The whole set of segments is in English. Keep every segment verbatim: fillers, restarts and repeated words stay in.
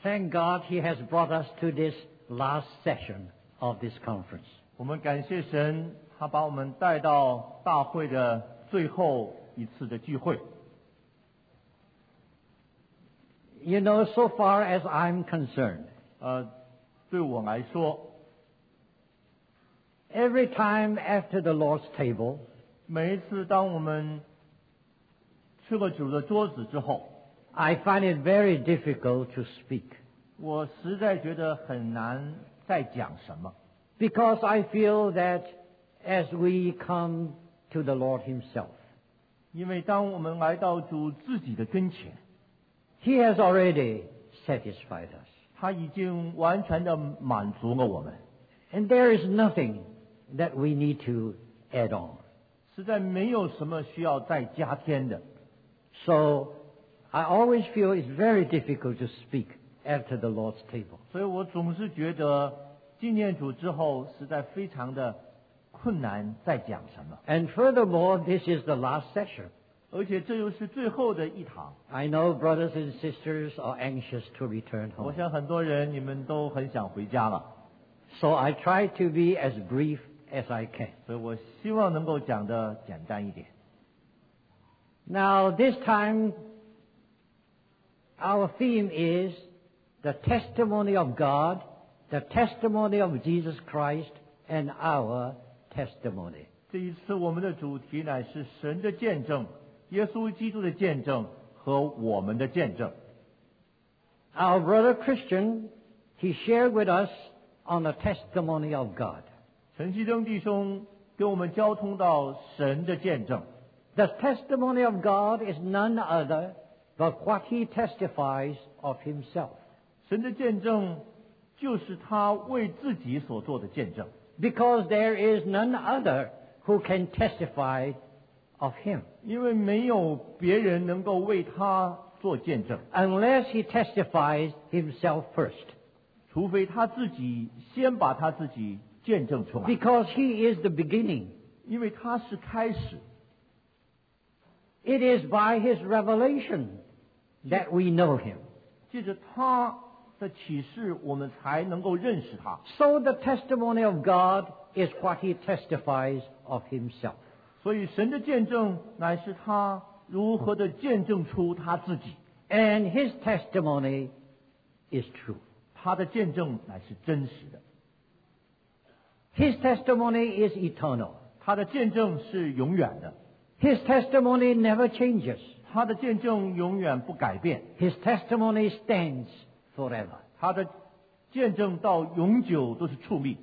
Thank God He has brought us to this last session of this conference. 我们感谢神，他把我们带到大会的最后一次的聚会。 You know, so far as I'm concerned, 呃，对我来说， every time after the Lord's table, 每一次当我们吃了主的桌子之后， I find it very difficult to speak 我实在觉得很难再讲什么， because I feel that as we come to the Lord Himself, 因为当我们来到主自己的跟前， He has already satisfied us. 他已经完全的满足了我们， And there is nothing that we need to add on. 实在没有什么需要再加添的。 So I always feel it's very difficult to speak after the Lord's table. 所以我总是觉得纪念主之后，实在非常的困难再讲什么。 And furthermore, this is the last session. 而且这又是最后的一堂， I know brothers and sisters are anxious to return 我 home. 想很多人你们都很想回家了， So I try to be as brief as I can. 所以我希望能够讲的简单一点。 Now, this time, our theme is the testimony of God, the testimony of Jesus Christ, and our testimony. 这一次我们的主题乃是神的见证，耶稣基督的见证和我们的见证。 Our brother Christian, he shared with us on the testimony of God. 陈希登弟兄跟我们交通到神的见证， The testimony of God is none other but what he testifies of himself. 神的见证就是他为自己所做的见证， Because there is none other who can testify of him 因为没有别人能够为他做见证， unless he testifies himself first. 除非他自己先把他自己见证出来， Because he is the beginning. 因为他是开始。 It is by his revelation that we know him. 借着他的启示，我们才能够认识他。 So the testimony of God is what he testifies of himself. 所以神的见证乃是他如何的见证出他自己， And his testimony is true. 他的见证乃是真实的， His testimony is eternal. 他的见证是永远的， His testimony never changes. 他的见证永远不改变， His testimony stands forever. 他的见证到永久都是矗立。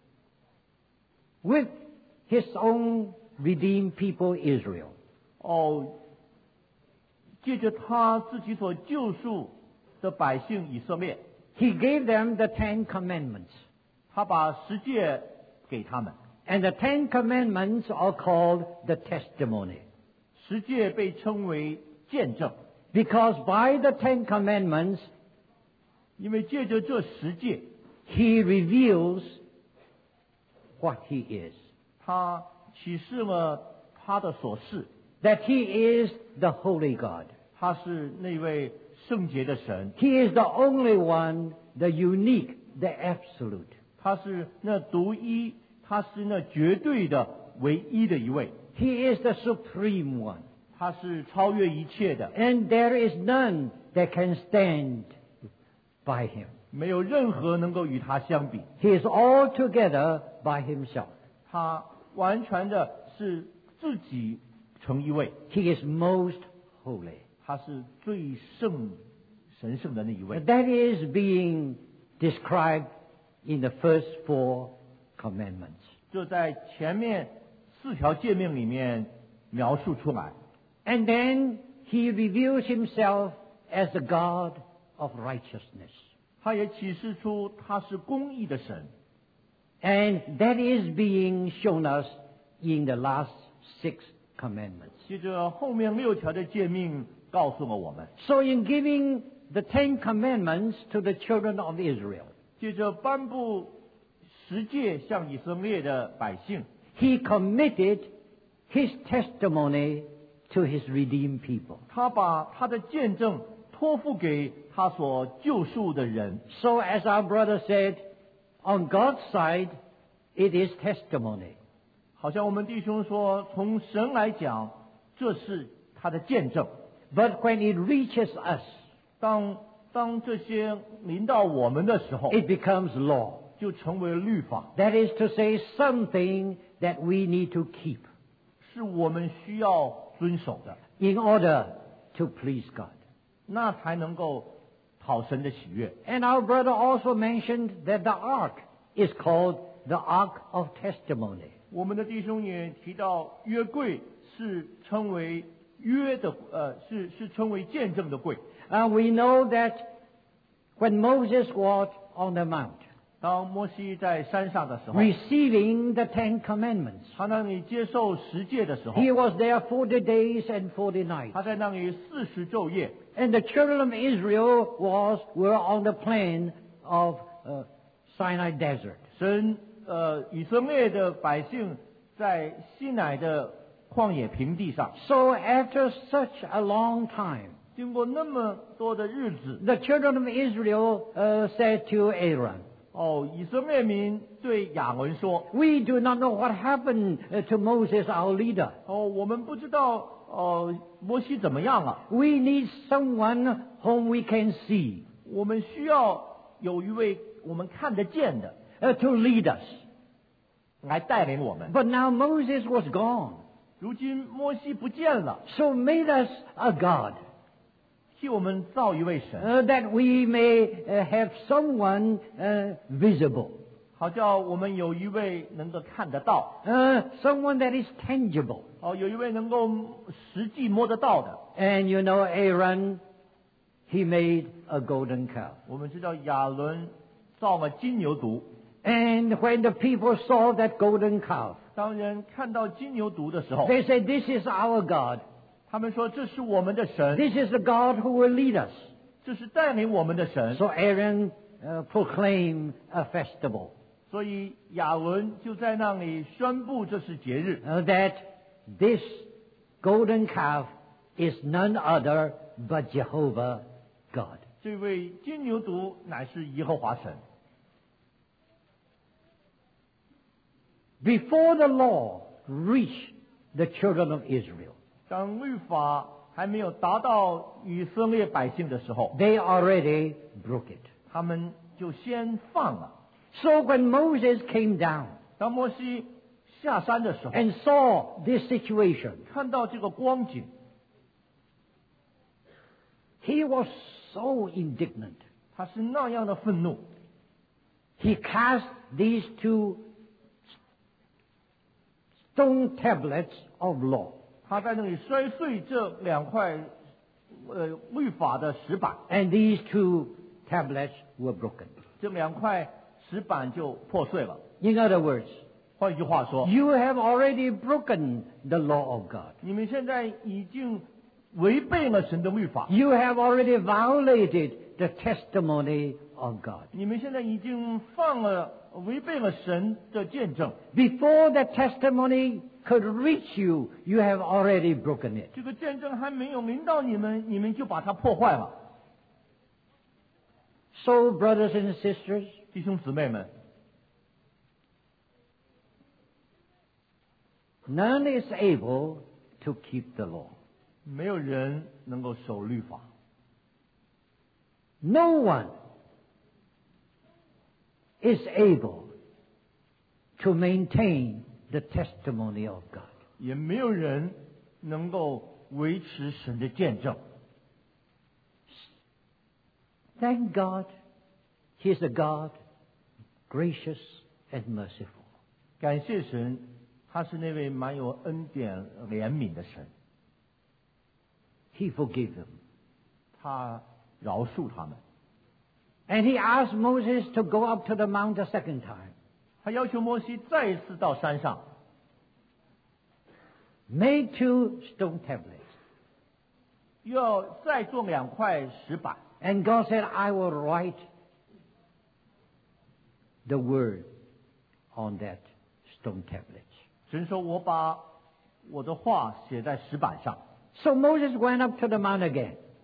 With his own redeemed people Israel, 哦，借着他自己所救赎的百姓以色列， he gave them the Ten Commandments. 他把十诫给他们， And the Ten Commandments are called the testimony. 十诫被称为见证， Because by the Ten Commandments, 因为借着这十诫， he reveals what he is. 他启示了他的所示， That he is the holy God. 他是那位圣洁的神， He is the only one, the unique, the absolute. 他是那独一，他是那绝对的唯一的一位， He is the supreme one. 他是超越一切的， And there is none that can stand by him. 没有任何能够与他相比。 He is altogether by himself. 他完全的是自己成一位， He is most holy. 他是最圣神圣的那一位。 That is being described in the first four commandments. 就在前面四条诫命里面描述出来。 And then he reveals himself as the God of righteousness. 他也启示出他是公义的神， And that is being shown us in the last six commandments. 接着后面六条的诫命告诉了我们， So in giving the Ten Commandments to the children of Israel, 接着颁布十诫向以色列的百姓， he committed his testimony to his redeemed people. 他把他的见证托付给他所救赎的人。 So as our brother said, on God's side, it is testimony. 好像我们弟兄说，从神来讲，这是他的见证。 But when it reaches us, 当当这些临到我们的时候， it becomes law. 就成为律法， That is to say, something that we need to keep 是我们需要遵守的， in order to please God. 那才能够讨神的喜悦。 And our brother also mentioned that the ark is called the Ark of Testimony. 我们的弟兄也提到，约柜是称为约的，呃，是是称为见证的柜。 And we know that when Moses was on the mount, 当摩西在山上的时候， receiving the Ten Commandments, 他那里接受十诫的时候， he was there forty days and forty nights. 他在那里四十昼夜， And the children of Israel was, were on the plain of uh, Sinai Desert. 神呃以色列的百姓在西乃的旷野平地上， So after such a long time, 经过那么多的日子， the children of Israel uh, said to Aaron, 哦，以色列民对亚伦说， we do not know what happened uh, to Moses, our leader. 哦，我们不知道哦摩西怎么样了， We need someone whom we can see 我们需要有一位我们看得见的 uh, to lead us. 来带领我们。 But now Moses was gone. 如今摩西不见了， So made us a God, 替我们造一位神， uh, that we may uh, have someone uh, visible, 好叫我们有一位能够看得到， uh, someone that is tangible. 哦，有一位能够实际摸得到的。 And you know, Aaron, he made a golden calf. 我们知道亚伦造了金牛犊， And when the people saw that golden calf, 当人看到金牛犊的时候， they said, this is our God. 他们说这是我们的神， This is the God who will lead us. 这是带领我们的神。 So Aaron uh, proclaimed a festival 所以亚伦就在那里宣布这是节日， uh, that this golden calf is none other but Jehovah God. 这位金牛犊乃是耶和华神。 Before the law reached the children of Israel, 当律法还没有达到以色列百姓的时候， they already broke it. 他们就先放了。 So when Moses came down 当摩西下山的时候， and saw this situation, 看到这个光景， he was so indignant. 他是那样的愤怒， He cast these two stone tablets of law 他在那里摔碎这两块呃律法的石板， and these two tablets were broken. 这两块石板就破碎了。 In other words, 换句话说， you have already broken the law of God. 你们现在已经违背了神的律法， You have already violated the testimony of God. 你们现在已经犯了违背了神的见证。 Before the testimony could reach you, you have already broken it. 这个见证还没有临到你们，你们就把它破坏了。 So, brothers and sisters, 弟兄姊妹们， none is able to keep the law. 没有人能够守律法， No one is able to maintain the testimony of God. 也没有人能够维持神的见证。 Thank God, He is a God gracious and merciful. 感谢神，他是那位满有恩典、怜悯的神， He forgave them. 他饶恕他们。 And He asked Moses to go up to the mount a second time. 他要求摩西再一次到山上， Make two stone tablets. 又要再做两块石板。 And God said, I will write the word on that stone tablets. 神说：“我把我的话写在石板上。” So Moses went up to the mount again.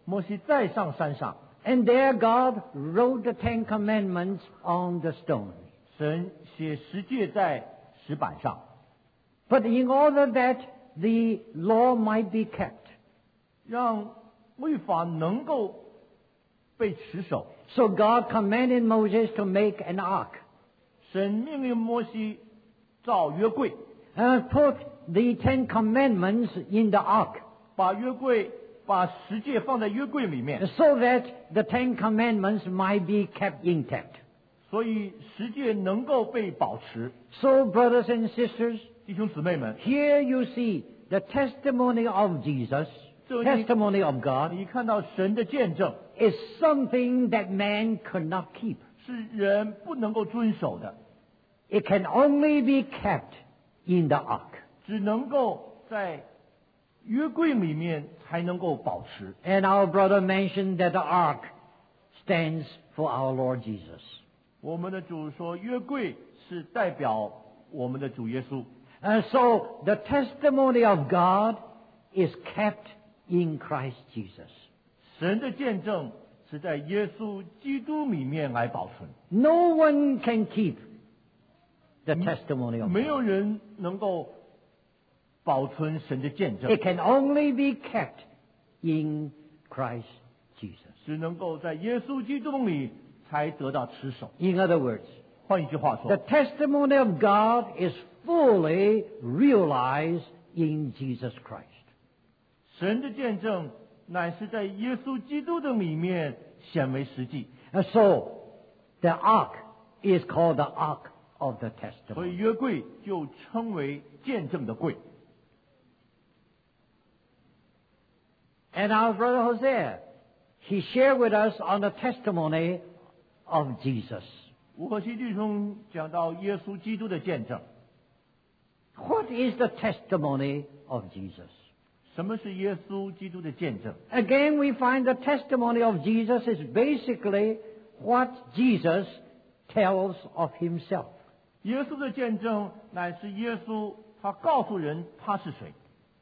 摩西再上山上， and there God wrote the Ten Commandments on the stone. 神写十诫在石板上。 But in order that the law might be kept, 让律法能够被持守， so God commanded Moses to make an ark 神命令摩西造约柜， and put the Ten Commandments in the ark, 把约柜把十诫放在约柜里面， so that the Ten Commandments might be kept intact. 所以十诫能够被保持。 So, brothers and sisters, 弟兄姊妹们， here you see the testimony of Jesus, 这里 testimony of God, 你看到神的见证 is something that man could not keep. 是人不能够遵守的， It can only be kept in the ark. 只能够在约柜里面才能够保持。 And our brother mentioned that the ark stands for our Lord Jesus. 我们的主说，约柜是代表我们的主耶稣。 And so the testimony of God is kept in Christ Jesus. 神的见证是在耶稣基督里面来保存， No one can keep the testimony of 没有 God. 人能够保存神的见证， It can only be kept in Christ Jesus. 只能够在耶稣基督里才得到持守。 In other words, 换一句话 the 说， testimony of God is fully realized in Jesus Christ. 神的见证乃是在耶稣基督的里面显为实际。 And so, the ark is called the ark of the 所以 testimony. 约柜就称为见证的柜。 And our brother Hosea, he shared with us on the testimony of Jesus. 吴和西弟兄讲到耶稣基督的见证， What is the testimony of Jesus? 什么是耶稣基督的见证？ Again, we find the testimony of Jesus is basically what Jesus tells of himself. 耶稣的见证乃是耶稣他告诉人他是谁。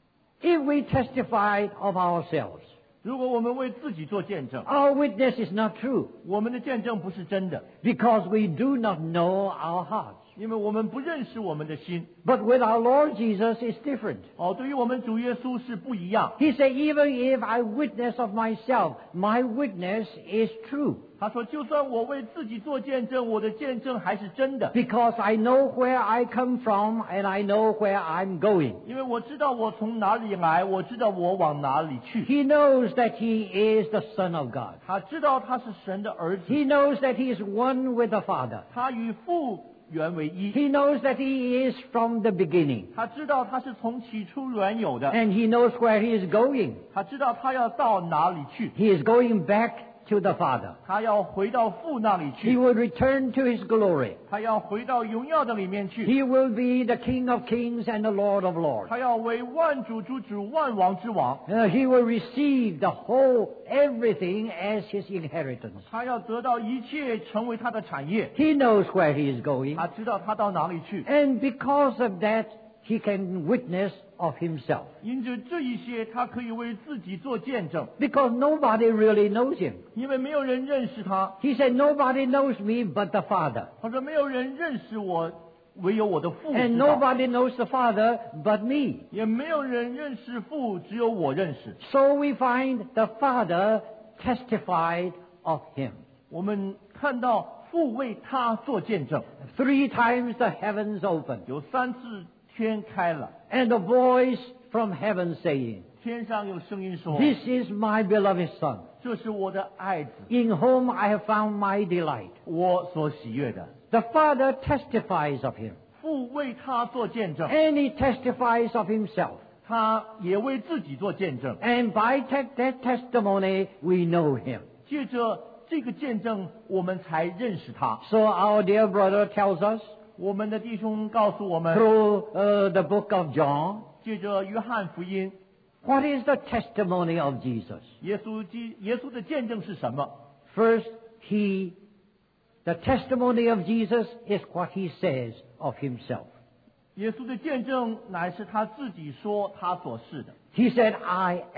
If we testify of ourselves, 如果我们为自己做见证， our witness is not true 我们的见证不是真的， because we do not know our hearts. 因为我们不认识我们的心。 But with our Lord Jesus, it's different. 哦，对于我们主耶稣是不一样。 He said, even if I witness of myself, my witness is true 他说，就算我为自己做见证，我的见证还是真的， because I know where I come from and I know where I'm going. 因为我知道我从哪里来，我知道我往哪里去。 He knows that he is the Son of God. 他知道他是神的儿子， He knows that he is one with the Father. 他与父原为一。 He knows that he is from the beginning. 他知道他是从起初原有的， And he knows where he is going. 他知道他要到哪里去， He is going back to the Father. 他要回到父那里 He 去， will return to his glory. 他要回到荣耀的里面去， He will be the King of kings and the Lord of lords. 他要为万主之主、万王之王， Uh, he will receive the whole, everything as his inheritance. 他要得到一切成为他的产业。 He knows where he is going. 他知道他到哪里去， And because of that, he can witness of himself. 因着这一些，他可以为自己做见证， Because nobody really knows him. 因为没有人认识他。 He said, nobody knows me but the Father. 他说，没有人认识我，唯有我的父 And 知道， nobody knows the Father but me. 也没有人认识父，只有我认识。 So we find the Father testified of him. 我们看到父为他做见证， Three times the heavens opened, 有三次天开了， and a voice from heaven saying, 天上有声音说 This is my beloved Son, 这是我的爱子， in whom I have found my delight. 我所喜悦的。 The Father testifies of him, 父为他做见证， and he testifies of himself. 他也为自己做见证。 And by te- that testimony, we know him. 借着这个见证，我们才认识他。 So our dear brother tells us 我们的弟兄告诉我们， through uh, the book of John, 借着约翰福音， what is the testimony of Jesus? 耶稣基耶稣的见证是什么？ First, he, the testimony of Jesus is what he says of himself. 耶稣的见证乃是他自己说他所是的。 He said, I am.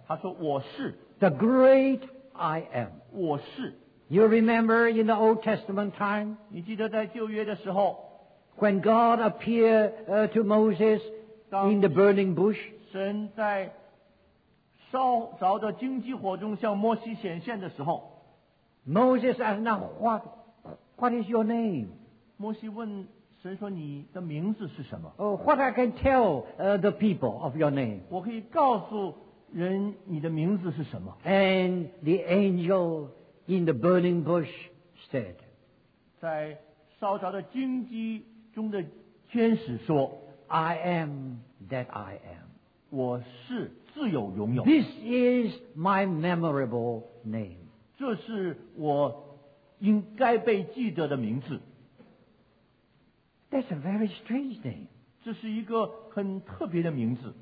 他说我是 the great I am. 我是。 You remember in the Old Testament time 你记得在旧约的时候， when God appeared uh, to Moses in the burning bush? 神在烧着的荆棘火中向摩西显现的时候， Moses asked, now what, what is your name? 摩西问神说：“你的名字是什么？ Oh, what I can tell uh, the people of your name? 我可以告诉人你的名字是什么。” And the angel in the burning bush said, 在烧着的荆棘中的天使说 I am that I am. 我是自有永有， This is my memorable name. 这是我应该被记得的名字。 That's a very strange name. 这是一个很特别的名字。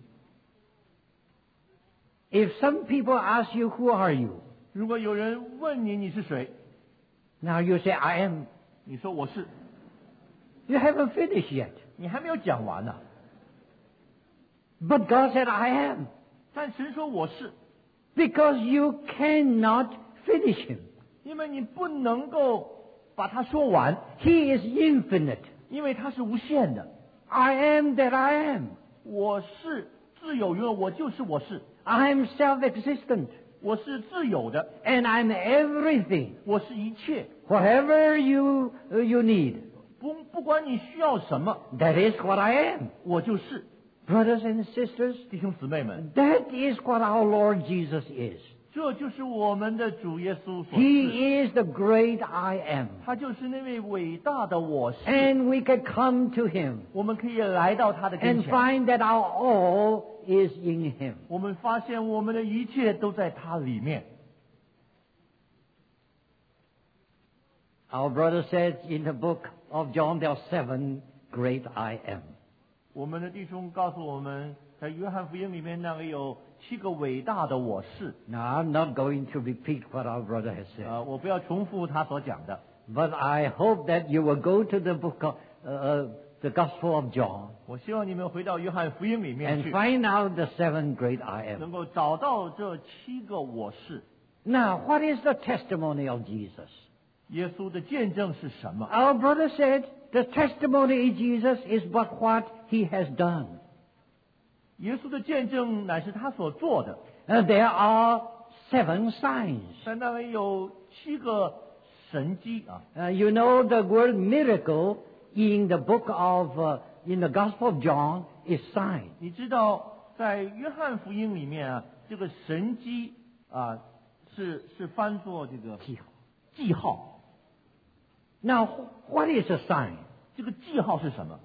If some people ask you, who are you? 如果有人问你你是谁， Now you say, I am. 你说我是， You haven't finished yet. 你还没有讲完呢。 But God said, I am. 但神说我是， Because you cannot finish him. 因为你不能够把它说完， He is infinite. 因为它是无限的。 I am that I am. 我是自有永有，我就是我是， I am self-existent. 我是自有的， And I'm everything. 我是一切。 Whatever you, uh, you need, 不不管你需要什么， that is what I am. 我就是。 Brothers and sisters, 弟兄姊妹们， that is what our Lord Jesus is. 这就是我们的主耶稣所是， He is the great I am. 他就是那位伟大的我是。 And we can come to him 我们可以来到他的跟 and 前， find that our all is in him. 我们发现我们的一切都在他里面。 Our brother said in the book of John, there are seven great I am. 我们的弟兄告诉我们，在约翰福音里面那个有七个伟大的我是。 Now, I'm not going to repeat what our brother has said, 呃，我不要重复他所讲的， but I hope that you will go to the book of uh, uh, the Gospel of John 我希望你们回到约翰福音里面 and 去， find out the seven great I am. 能够找到这七个我是。 Now, what is the testimony of Jesus? 耶稣的见证是什么？ Our brother said the testimony of Jesus is but what he has done. 耶稣的见证乃是他所做的。 Uh, there are seven signs. 在那里有七个神迹啊。 Uh, you know the word miracle in the book of, uh, in the Gospel of John is sign. 你知道，在约翰福音里面啊，这个神迹啊，是是翻作这个记号。 记号。 Now, what is a sign? 这个记号是什么？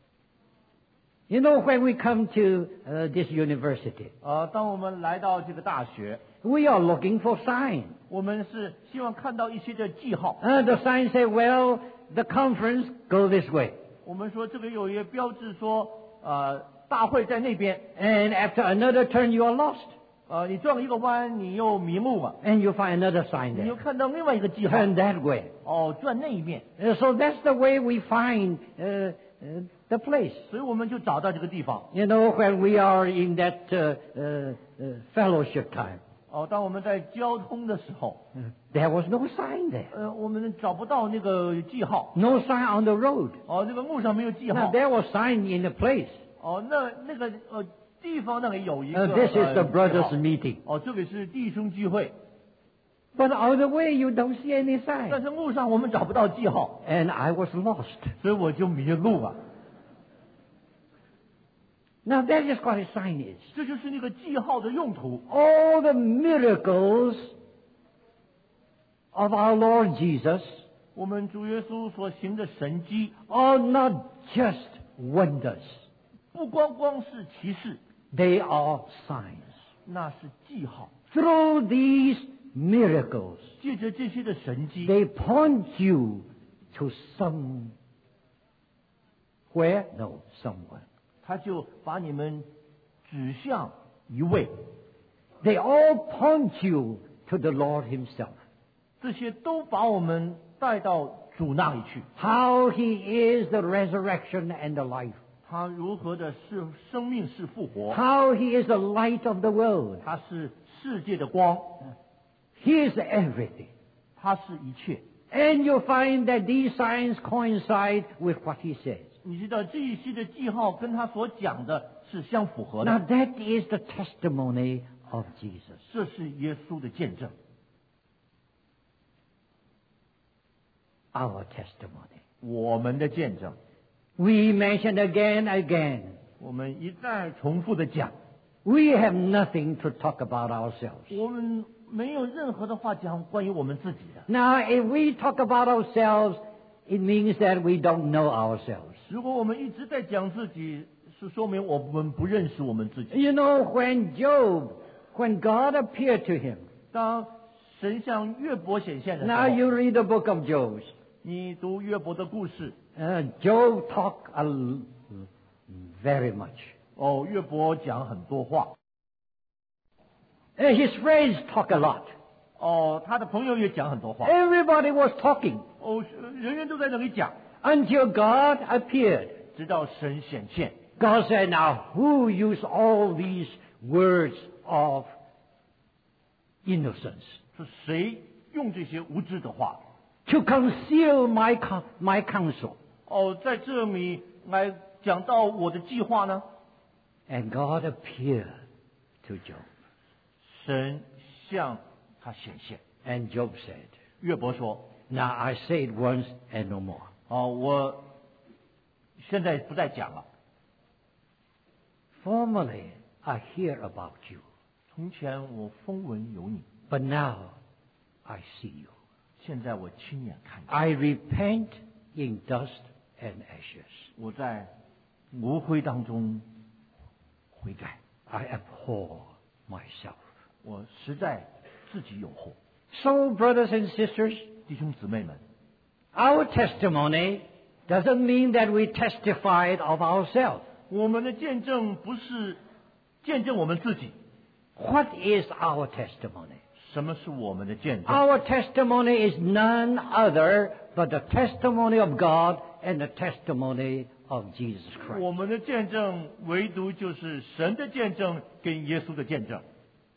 You know, when we come to uh, this university, 呃，当我们来到这个大学， we are looking for sign. 我们是希望看到一些的记号。 Uh, the sign say, well, the conference go this way. 我们说这个有一个标志说，呃，大会在那边， And after another turn, you are lost. 呃，你转一个弯，你又迷路了， And you find another sign 你又 there. 看到另外一个记号， Turn that way. 哦，转那一面， Uh, so that's the way we find uh, uh, the place. 所以我们就找到这个地方。 You know, when we are in that uh, uh, uh, fellowship time, 哦，当我们在交通的时候， uh, there was no sign there. 呃，我们找不到那个记号， No sign on the road. 哦，那个路上没有记 Now, 号， there was sign in the place. 哦，那那个呃地方那里有一 Uh, 个 this is 呃 the 记 brothers' 号 meeting. 哦，这里是弟兄聚会， But on the way, you don't see any 但 sign. 是路上我们找不到记号， And I was lost. 所以我就迷路了。 Now, that is what a sign is. 这就是那个记号的用途。 All the miracles of our Lord Jesus 我们主耶稣所行的神迹， are not just wonders. 不光光是奇事， They are signs. 那是记号。 Through these miracles, 借着这些的神迹， they point you to some where? No, someone. 他就把你们指向一位， They all point you to the Lord Himself. 这些都把我们带到主那里去。 How He is the resurrection and the life. 他如何的是生命是复活， How He is the light of the world. 他是世界的光， He is everything. 他是一切。 And you find that these signs coincide with what he says. 你知道这一些的记号跟他所讲的是相符合 Now 的， that is the testimony of Jesus. 这是耶稣的见证， Our testimony. 我们的见证。 We mention again and again. 我们一再重复的讲， We have nothing to talk about ourselves. 我们没有任何的话讲关于我们自己的。 Now, if we talk about ourselves, it means that we don't know ourselves. 如果我们一直在讲自己，是说明我们不认识我们自己。 You know, when Job, when God appeared to him, 当神向约伯显现的时 now 候， you read the book of Job. 你读约伯的故事， Uh, Job talked a l- very much. 哦，约伯讲很多话， Uh, his friends talk a lot. 哦，他的朋友也讲很多话， Everybody was talking 哦，人人都在那里讲， until God appeared. 直到神显现。 God said, now who used all these words of innocence 是谁用这些无知的话？ to conceal my, co- my counsel? 哦，在这里来讲到我的计划呢？ And God appeared to Job. 神向他显现。 And Job said, 约伯说 now I say it once and no more.：“ 哦，我现在不再讲了。 Formerly I hear about you, 从前我风闻有你， but now I see you. 现在我亲眼看见。 I repent in dust and ashes. 我在炉灰当中悔改， I abhor myself.” 我实在自己有祸。 So, brothers and sisters, 弟兄姊妹们， our testimony doesn't mean that we testified of ourselves. 我们的见证不是见证我们自己。 What is our testimony? 什么是我们的见证？ Our testimony is none other but the testimony of God and the testimony of Jesus 我 Christ. 们的见证唯独就是神的见证跟耶稣的见证。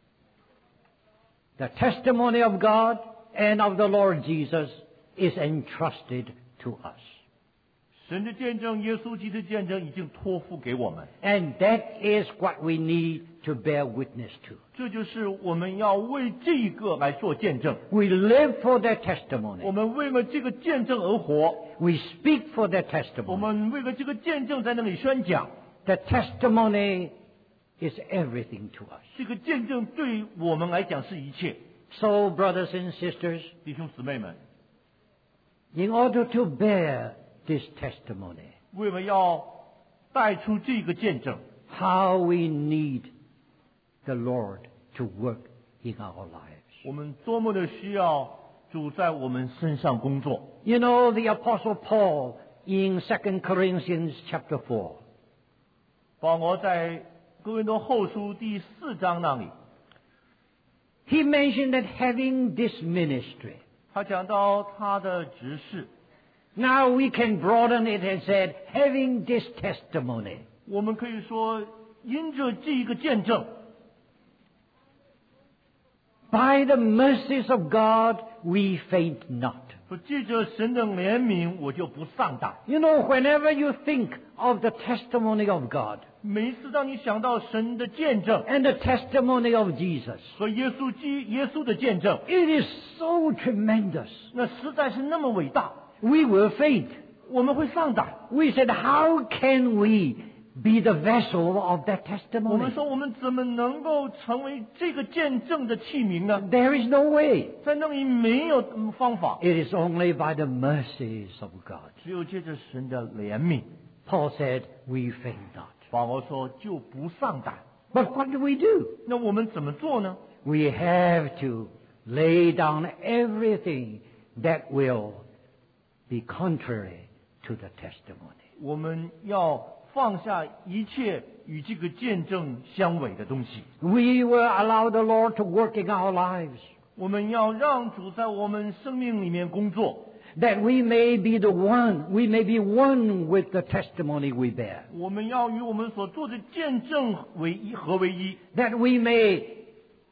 The testimony of God and of the Lord Jesus is entrusted to us. 神的见证，耶稣基督的见证已经托付给我们， And that is what we need to bear witness to. 这就是我们要为这个来做见证。 We live for that 我 testimony. 们为了这个见证而活， We speak for that 我 testimony. 们为了这个见证在那里宣讲。 The testimony is everything to us. 这个见证对我们来讲是一切。 So, brothers and sisters, 弟兄姊妹们， in order to bear this testimony, 为了要带出这个见证， how we need the Lord to work in our lives. 我们多么的需要主在我们身上工作。 You know, the Apostle Paul in Second Corinthians chapter four, 保罗在哥林多后书第四章那里， he mentioned that having this ministry, 他讲到他的执事， now we can broaden it and said, having this testimony, 我们可以说因着这一个见证， by the mercies of God, we faint not. 说借着神的怜悯，我就不丧胆。 You know, whenever you think of the testimony of God 每一次当你想到神的见证 and the testimony of Jesus, 和耶稣基耶稣的见证， it is so tremendous. 那实在是那么伟大， We will faint. 我们会丧胆。 We said, how can we be the vessel of that 我们 testimony? 说，我们怎么能够成为这个见证的器皿呢？ There is no way. 在那里没有方法， It is only by the mercies of God. 只有借着神的怜悯。 Paul said, we faint not. 保罗说就不丧胆。 But what do we do? 那我们怎么做呢？ We have to lay down everything that will be contrary to the testimony. 我们要放下一切与这个见证相违的东西。 We will allow the Lord to work in our lives, 我们要让主在我们生命里面工作， that we may be the one, we may be one with the testimony we bear, 我们要与我们所做的见证为一合为一， that we may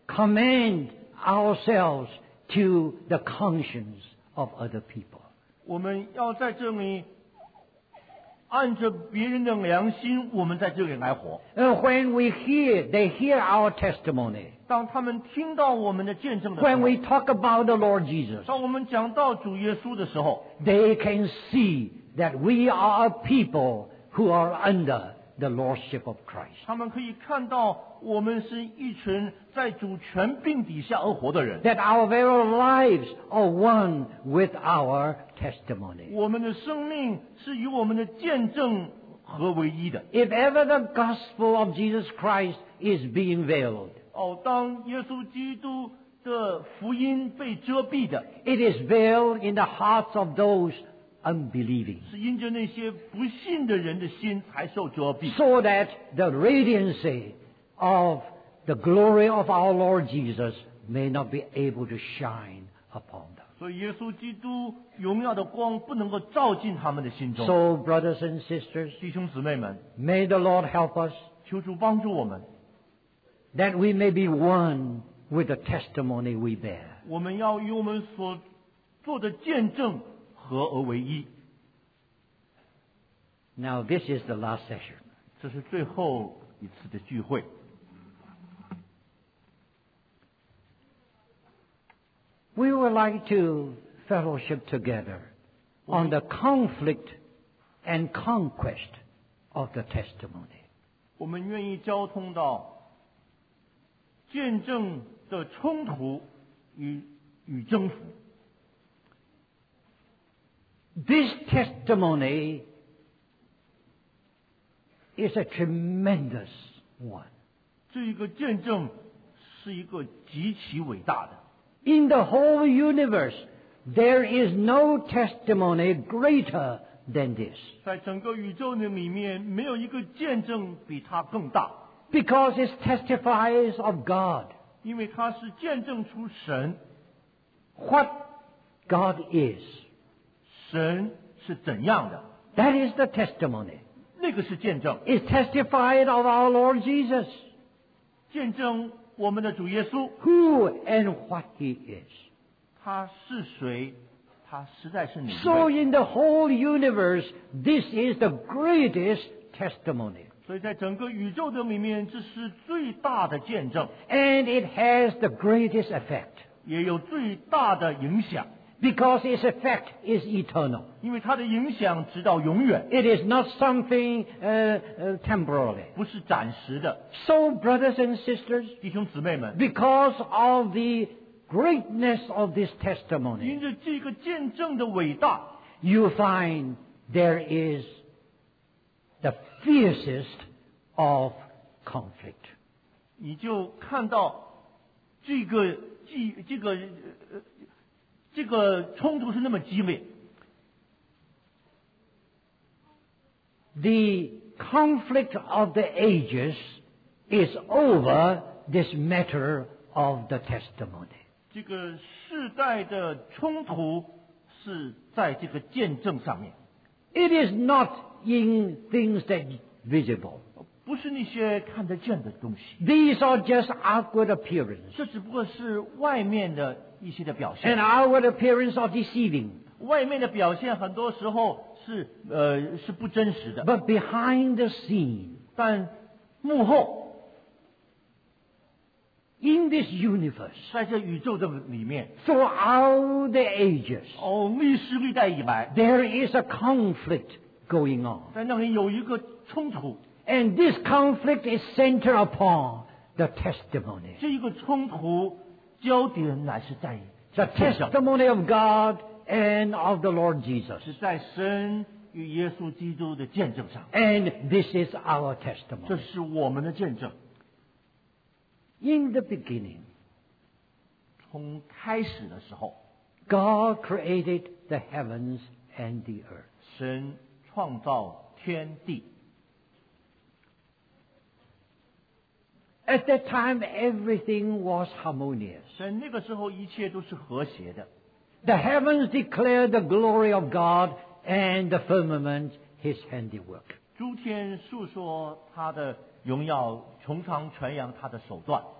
commend ourselves to the conscience of other people. 我们要在这里按着别人的良心，我们在这里来活。 Uh, when we hear, they hear our testimony. 当他们听到我们的见证的时 When 候， we talk about the Lord Jesus, 当我们讲到主耶稣的时候， they can see that we are a people who are under the lordship of Christ. 他们可以看到我们是一群在主权柄底下而活的人。 That our very lives are one with our testimony. 我们的生命是与我们的见证合为一的。 If ever the gospel of Jesus Christ is being veiled, 哦，当耶稣基督的福音被遮蔽的， it is veiled in the hearts of those unbelieving, 是因着那些不信的人的心才受遮蔽， so that the radiancy of the glory of our Lord Jesus may not be able to shine upon them. 所以耶稣基督荣耀的光不能够照进他们的心中。 So, brothers and sisters, 弟兄姊妹们， may the Lord help us 求主帮助我们， that we may be one with the testimony we bear. 我们要与我们所做的见证合而为一。 Now, this is the last session. 这是最后一次的聚会。 We would like to fellowship together on the conflict and conquest of the testimony. 我们愿意交通到见证的冲突与与征服。 This testimony is a tremendous one. 这一个见证是一个极其伟大的。 In the whole universe, there is no testimony greater than this. 在整个宇宙的里面，没有一个见证比它更大， Because it testifies of God, 因为它是见证出神， what God is. 神是怎样的， That is the testimony. 那个是见证， It's testified of our Lord Jesus, 见证我们的主耶稣， who and what He is. 他是谁，他实在是哪一 So 位。 in the whole universe, this is the greatest testimony. 所以在整个宇宙的里面，这是最大的见证， And it has the greatest effect, 也有最大的影响， because its effect is eternal. 因为它的影响直到永远， It is not something uh, uh, temporary. 不是暂时的。 So, brothers and sisters, 弟兄姊妹们， because of the greatness of this 因 testimony, 着这个见证的伟大， you find there is the fiercest of conflict. 你就看到这个激这个呃这个冲突是那么激烈。 The conflict of the ages is over this matter of the testimony. 这个世代的冲突是在这个见证上面， It is not in things that visible. 不是那些看得见的东西， These are just outward appearance. 这只不过是外面的一些的表 And 现。 outward appearance are deceiving. 外面的表现很多时候是呃是不真实的， But behind the scene, 但幕后 in this universe, 在这宇宙的里面， throughout the ages, 哦，历史历代以来， there is a conflict going on. 在那里有一个冲突， And this conflict is centered upon the testimony. 这一个冲突焦点乃是在 The 见证， testimony of God and of the Lord Jesus. 是在神与耶稣基督的见证上， And this is our 这 testimony. 是我们的见证。 In the beginning, 从开始的时候， God created the heavens and the earth. 神创造天地。 At that time, everything was harmonious. 在那个时候，一切都是和谐的。 The heavens declare the glory of God, and the firmament His handiwork. 诸天述说他的荣耀，穹苍传扬他的手段。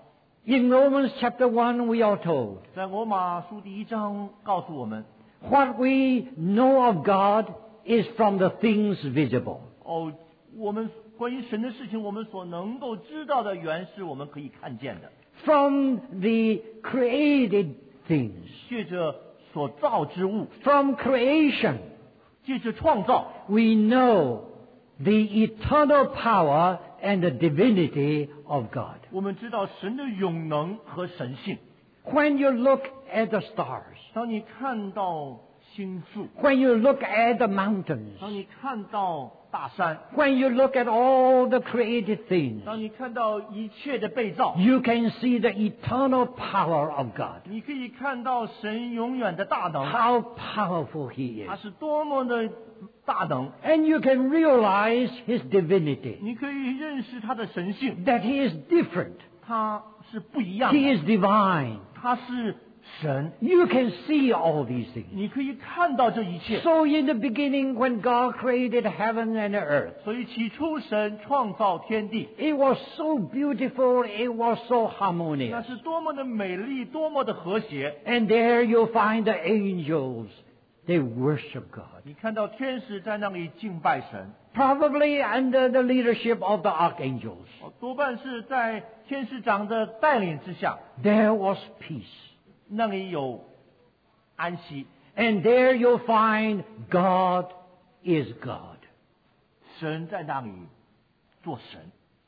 In Romans chapter one, we are told, 在罗马书第一章告诉我们， what we know of God is from the things visible. 哦，我们关于神的事情，我们所能够知道的，原是我们可以看见的， From the created things, 借着所造之物， from creation, 借着创造， we know the eternal power and the divinity of God. 我们知道神的永能和神性。 When you look at the stars, 当你看到星宿， when you look at the mountains, 当你看到大山， when you look at all the created things, 当你看到一切的被造， you can see the eternal power of God. 你可以看到神永远的大能， How powerful He 他 is. 是多么的大能， And you can realize His divinity, 你可以认识他的神性， that He is different. 他是不一样 He 的， is divine. 他是神， You can see all these things. 你可以看到这一切。 So in the beginning, when God created heaven and earth, 所以起初神创造天地， it was so beautiful, it was so 那 harmonious. 是多么的美丽，多么的和谐。 And there you'll find the angels, they worship God. 你看到天使在那里敬拜神， Probably under the leadership of the archangels. 哦多半是在天使长的带领之下， There was peace. 那里有安息。 And there you'll find God is God. 神在那里做神，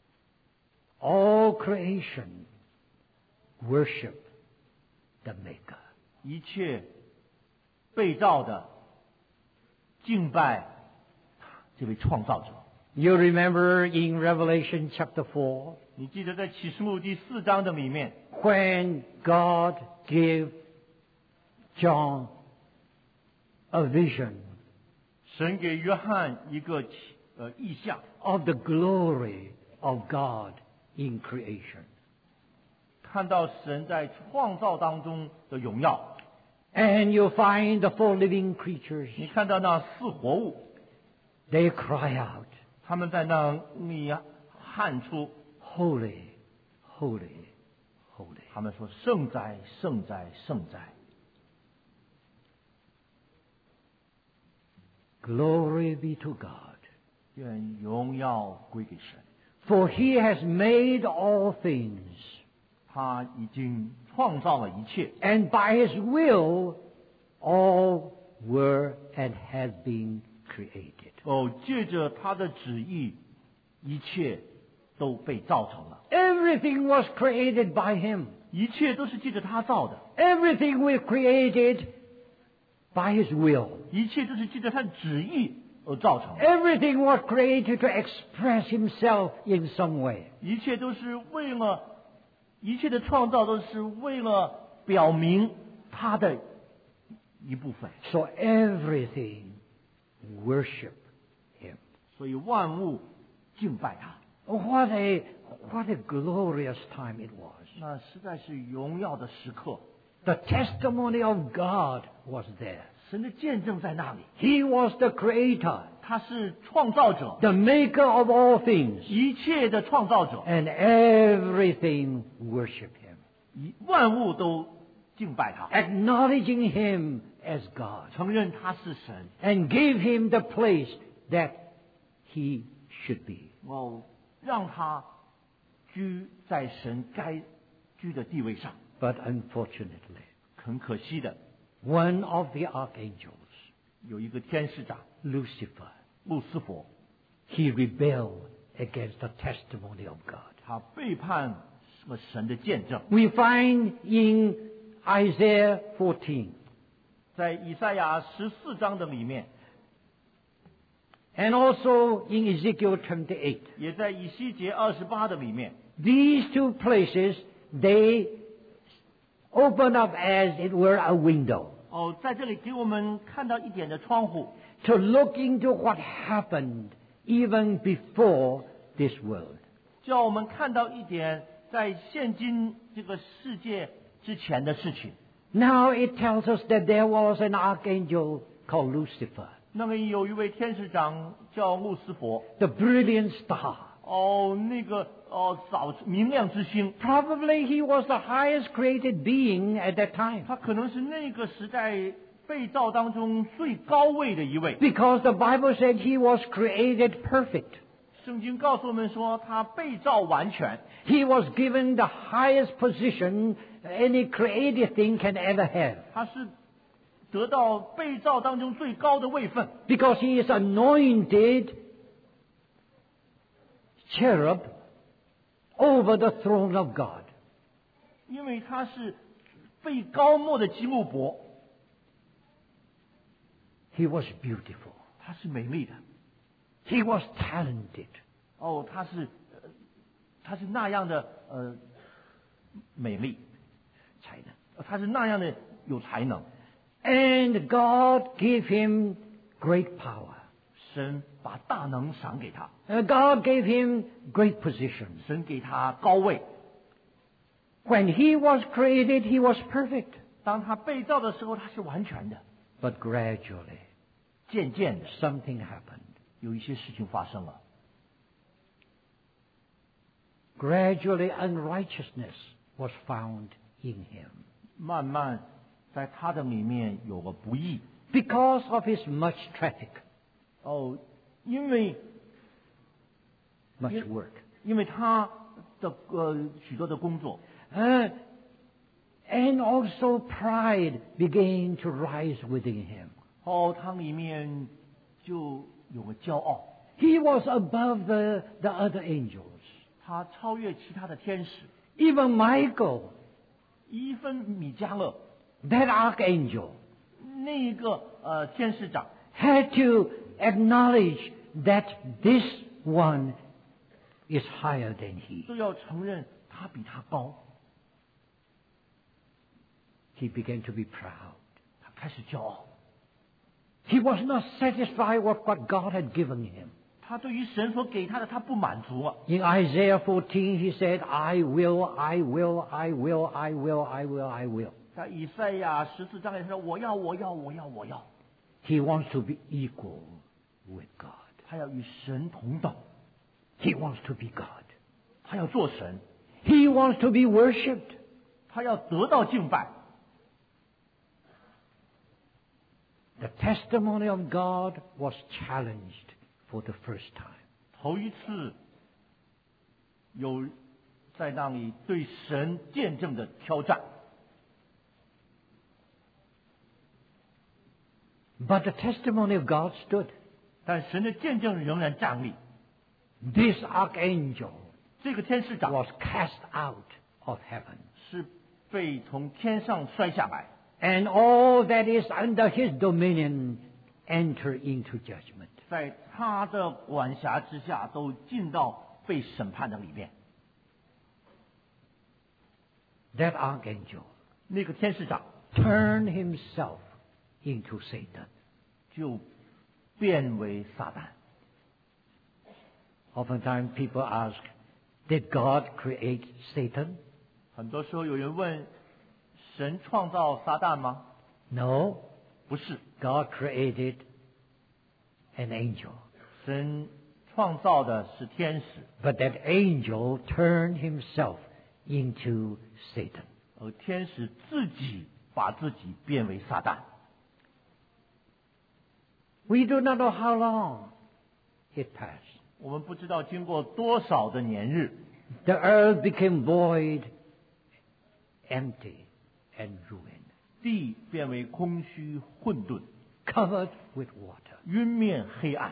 All creation worship the Maker. 一切被造的敬拜这位创造者。 You remember in Revelation chapter four, 你记得在启示录第四章的里面， when God gave John a vision 神给约翰一个呃意象， of the glory of God in creation. 看到神在创造当中的荣耀。 And you find the four living creatures, 你看到那四活物， they cry out, 他们在那里喊出， Holy, holy, holy. 他们说圣哉，圣哉，圣哉， Glory be to God. 愿荣耀归给神。 For He has made all things, 他已经创造了一切， and by His will all were and have been created. 哦，借着他的旨意，一切都被造成了， Everything was created by Him. 一切都是借着他造的， Everything was created by His will. 一切都是借着他的旨意而造成的， Everything was created to express Himself in some way. 一切都是为了，一切的创造都是为了表明他的一部分， So everything worship Him. 所以万物敬拜他。 What a, what a glorious time it was. 那实在是荣耀的时刻， The testimony of God was there. 神的见证在那里， He was the creator, 他是创造者， the maker of all things, 一切的创造者， and everything worship Him, 一万物都敬拜他， acknowledging Him as God, 承认他是神， and gave Him the place that He should be. 哦，让他居在神该居的地位上。 But unfortunately, 很可惜的， one of the archangels, 有一个天使长 Lucifer, 路斯佛， he rebelled against the testimony of God. 他背叛了神的见证。 We find in Isaiah fourteen, 在以赛亚十四章的里面， and also in Ezekiel twenty-eight. 也在以西结二十八的里面， These two places, they open up as it were a window 哦，在这里给我们看到一点的窗户， to look into what happened even before this world. 叫我们看到一点在现今这个世界之前的事情。 Now it tells us that there was an archangel called Lucifer, 那么有一位天使长叫路斯佛， the brilliant star. 哦，那个哦，早明亮之星， Probably he was the highest created being at that time. 他可能是那个时代被造当中最高位的一位。 Because the Bible said he was created perfect. 圣经告诉我们说，他被造完全， He was given the highest position any created thing can ever have. 他是得到被造当中最高的位分， Because he is anointed cherub over the throne of God. 因为他是被高莫的基路伯， He was beautiful. 他是美丽的。 He was talented. 哦，他是，呃他是那样的呃美丽，才能，他是那样的有才能。 And God gave him great power. 神把大能赏给他， Uh, God gave him great position. 神给他高位。 When he was created, he was perfect. 当他被造的时候，他是完全的。 But gradually, 渐渐的， something happened. 有一些事情发生了。 Gradually, unrighteousness was found in him. 慢慢，在他的里面有了不义。 Because of his much traffic, 哦，因为 much Yes. work. 因为他的呃许多的工作， Uh, and also pride began to rise within him. 哦，他里面就有个骄傲， He was above the, the other angels. 他超越其他的天使。 Even Michael, 伊芬米迦勒 that archangel, 那一个呃天使长， had to acknowledge that this one is higher than he. 都要承认他比他高， He began to be proud. 他开始骄傲。 He was not satisfied with what God had given him. 他对于神所给他的，他不满足啊。 In Isaiah fourteen, he said, I will, I will, I will, I will, I will, I will. 在以赛亚十四章里他说：“我要，我要，我要，我要。 He wants to be equal with God. ” 他要与神同等， He wants to be God. 他要做神， He wants to be worshipped. 他要得到敬拜。 The testimony of God was challenged for the first time. 头一次有在那里对神见证的挑战， But the testimony of God stood. 但神的见证仍然站立。 This archangel 这个天使长 was cast out of heaven. 是被从天上摔下来， And all that is under his dominion enter into judgment. 在他的管辖之下，都进到被审判的里面。 That archangel 那个天使长 turned himself into Satan. 就变为撒旦。 Oftentimes people ask, did God create Satan? 很多时候有人问：神创造撒旦吗？ No, 不是， God created an angel. 神创造的是天使， But that angel turned himself into Satan. 而天使自己把自己变为撒旦。 We do not know how long it passed. 我们不知道经过多少的年日， The earth became void, empty, and ruined, 地变为空虚混沌， covered with water. 晕面黑暗。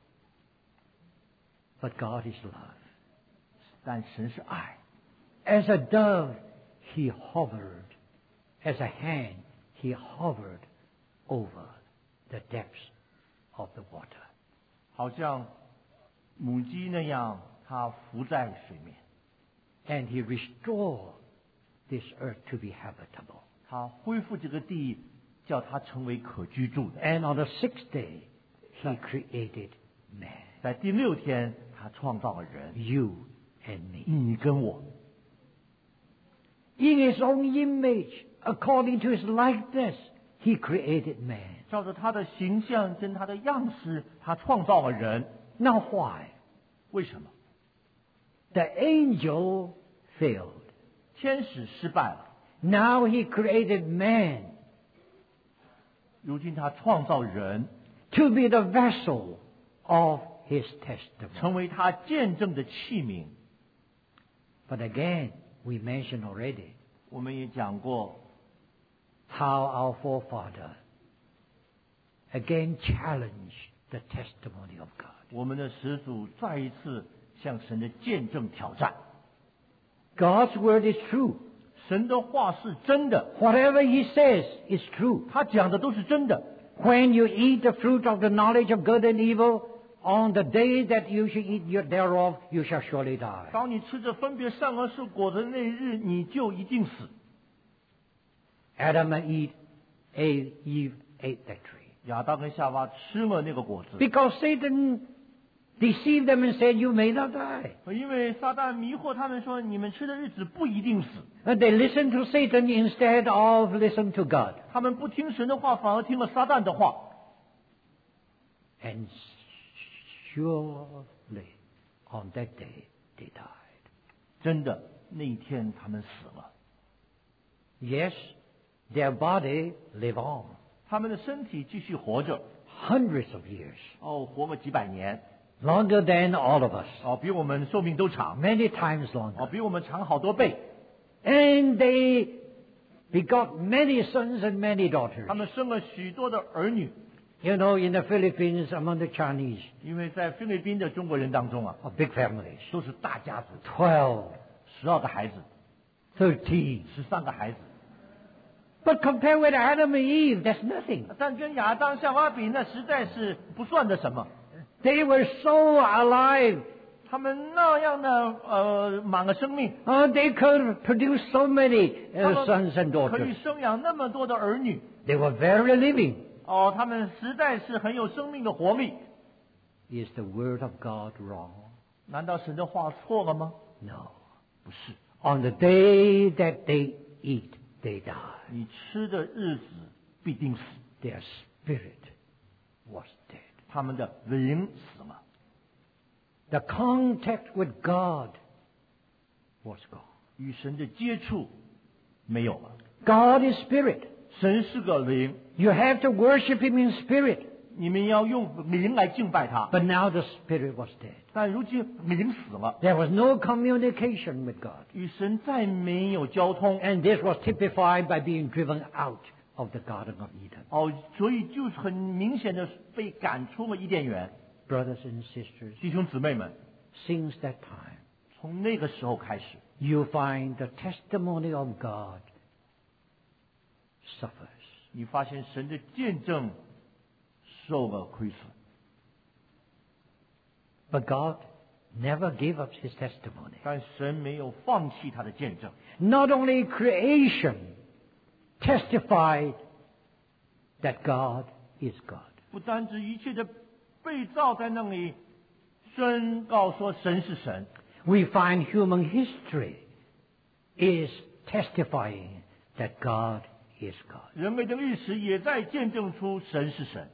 But God is love. 但神是爱， As a dove, he hovered. As a hen, he hovered over the depths of the water. 好像母鸡那样，它浮在水面， And he restored this earth to be habitable. 它恢复这个地，叫它成为可居住的。 And on the sixth day, he created man. 在第六天，他创造了人， You and me. 你跟我， In his own image, according to his likeness, he created man. 照着他的形象跟他的样式，他创造了人。 Now why? 为什么？ The angel failed. 天使失败了。 Now he created man 如今他创造人， to be the vessel of his testimony. 成为他见证的器皿。 But again, we mentioned already 我们也讲过， how our forefather again challenged the testimony of God. 我们的始祖再一次向神的见证挑战。 God's word is true. 神的话是真的， Whatever he says is true. 他讲的都是真的。 When you eat the fruit of the knowledge of good and evil, on the day that you shall eat thereof, you shall surely die. 当你吃着分别善恶树果子的那一日，你就一定死。 Adam and Eve, Eve ate that tree. 亚当跟夏娃吃了那个果子， Because Satan deceived them and said, you may not die. 因为撒旦迷惑他们说，你们吃的日子不一定死。 And they listened to Satan instead of listen to God. 他们不听神的话，反而听了撒旦的话。 And surely on that day they died. 真的，那一天他们死了， Yes, their body live on 他们的身体继续活着， hundreds of years, 哦，活个几百年， longer than all of us, 哦，比我们寿命都长， many times 哦， longer. 比我们长好多倍。 And they begot many sons and many daughters. 他们生了许多的儿女， You know, in the Philippines, among the Chinese, 因为在菲律宾的中国人当中啊， are big families, 都是大家族， twelve, 十二个孩子， thirteen. 十三个孩子。 But compared with Adam and Eve, that's nothing. 但跟亚当夏娃比，那实在是不算的什么。 They were so alive. 他们那样的呃满了生命， Uh, they could produce so many 他 uh, sons and 们可 daughters. 以生养那么多的儿女。 They were very living. 哦，他们实在是很有生命的活力。 Is the word of God wrong? 难道神的话错了吗？ No. 不是， On the day that they eat, they die. 你吃的日子必定死， Their spirit was dead. 他们的灵死了， The contact with God was gone. 与神的接触没有了。 God is spirit. 神是个灵， You have to worship him in spirit. 你们要用灵来敬拜他。 But now the spirit was dead. 但如今灵死了， There was no communication with God. 与神再没有交通。 And this was typified by being driven out of the Garden of Eden. 哦，所以就是很明显的被赶出了伊甸园。 Brothers and sisters, 弟兄姊妹们， since that time, 从那个时候开始， you find the testimony of God suffers. 你发现神的见证受了亏损， But God never gave up his testimony. 但神没有放弃他的见证。 Not only creation testified that God is God. 不单指一切的被造在那里宣告说神是神， We find human history is testifying that God is God. 人类的历史也在见证出神是神。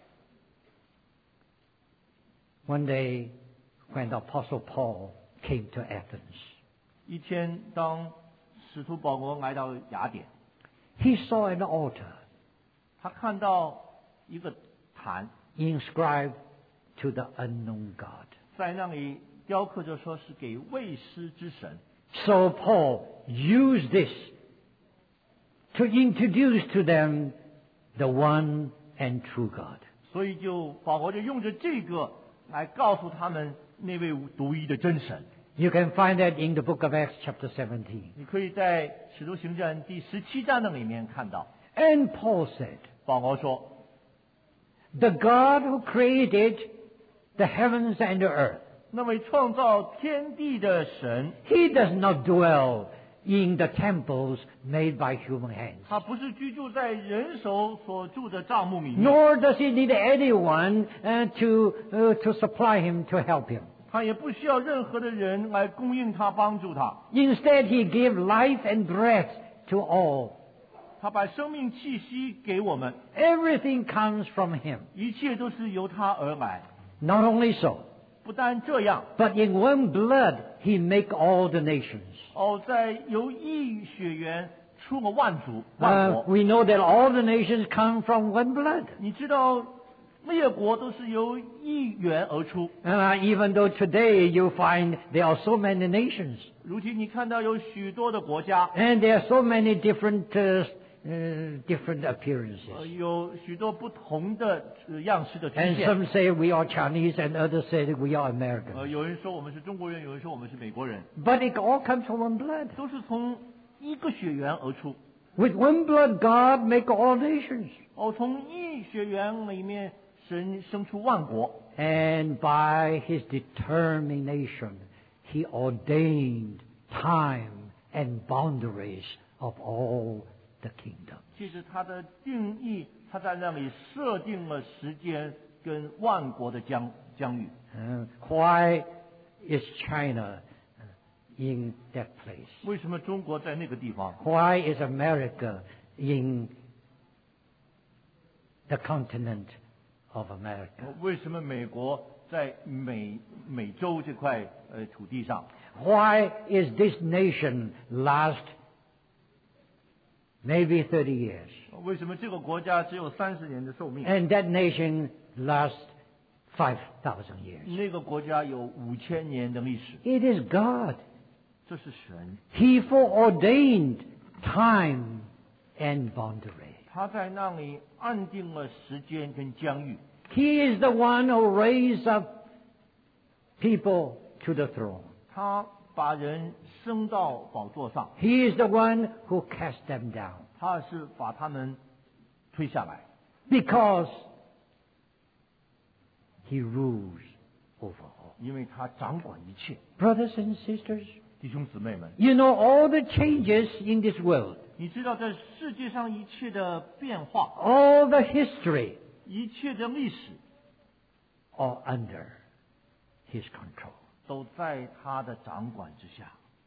One day, when the Apostle Paul came to Athens, 一天，当使徒保罗来到雅典， he saw an altar 他看到一个坛， inscribed to the unknown God. 在那里雕刻着说是给未知之神。 So Paul used this to introduce to them the one and true God. 所以就保罗就用着这个来告诉他们那位独一的真神。 You can find that in the book of Acts chapter seventeen. 你可以在《使徒行传》第十七章的里面看到， And Paul said, 保罗说 the God who created the heavens and the earth, 那位创造天地的神， he does not dwell in the temples made by human hands. 他不是居住在人手所住的帐幕里面， Nor does he need anyone uh, to, uh, to supply him, to help him. 他也不需要任何的人来供应他、帮助他。 Instead, he gave life and breath to all. 他把生命气息给我们， Everything comes from him. 一切都是由他而来。 Not only so, 不单这样， but in one blood he make all the nations. 哦，在由一血缘出了万族万 Uh, 国。 we know that all the nations come from one blood. 你知道列国都是由一源而出。 Uh, even though today you find there are so many nations 如今你看到有许多的国家， and there are so many different uh, uh, different 呃 appearances. 有许多不同的呃样式的出 And 现。 some say we are Chinese and others say that we are 呃， American. 有人说我们是中国人，有人说我们是美国人， But it all comes from one blood. 都是从一个血缘而出。 With one blood God make all nations. 哦，从一血缘里面，神生出万国。 And by his determination, he ordained time and boundaries of all the kingdom. 其实他的定义，他在那里设定了时间跟万国的疆疆域。 Uh, why is China in that place? 为什么中国在那个地方？ Why is America in the continent of America? 为什么美国在美美洲这块呃土地上？ Why is this nation last maybe thirty years 为什么这个国家只有三十年的寿命？ and that nation last five thousand years? 那个国家有五千年的历史， It is God. 这是神， He foreordained time and boundary. 他在那里安定了时间跟疆域。 He is the one who raised up people to the throne. 他把人升到宝座上， He is the one who cast them down. 他是把他们推下来， Because he rules over all. 因为他掌管一切。 Brothers and sisters, 弟兄姊妹们， you know all the changes in this world, 你知道在世界上一切的变化， all the history 一切的历史 are under his control. 都在他的掌管之下。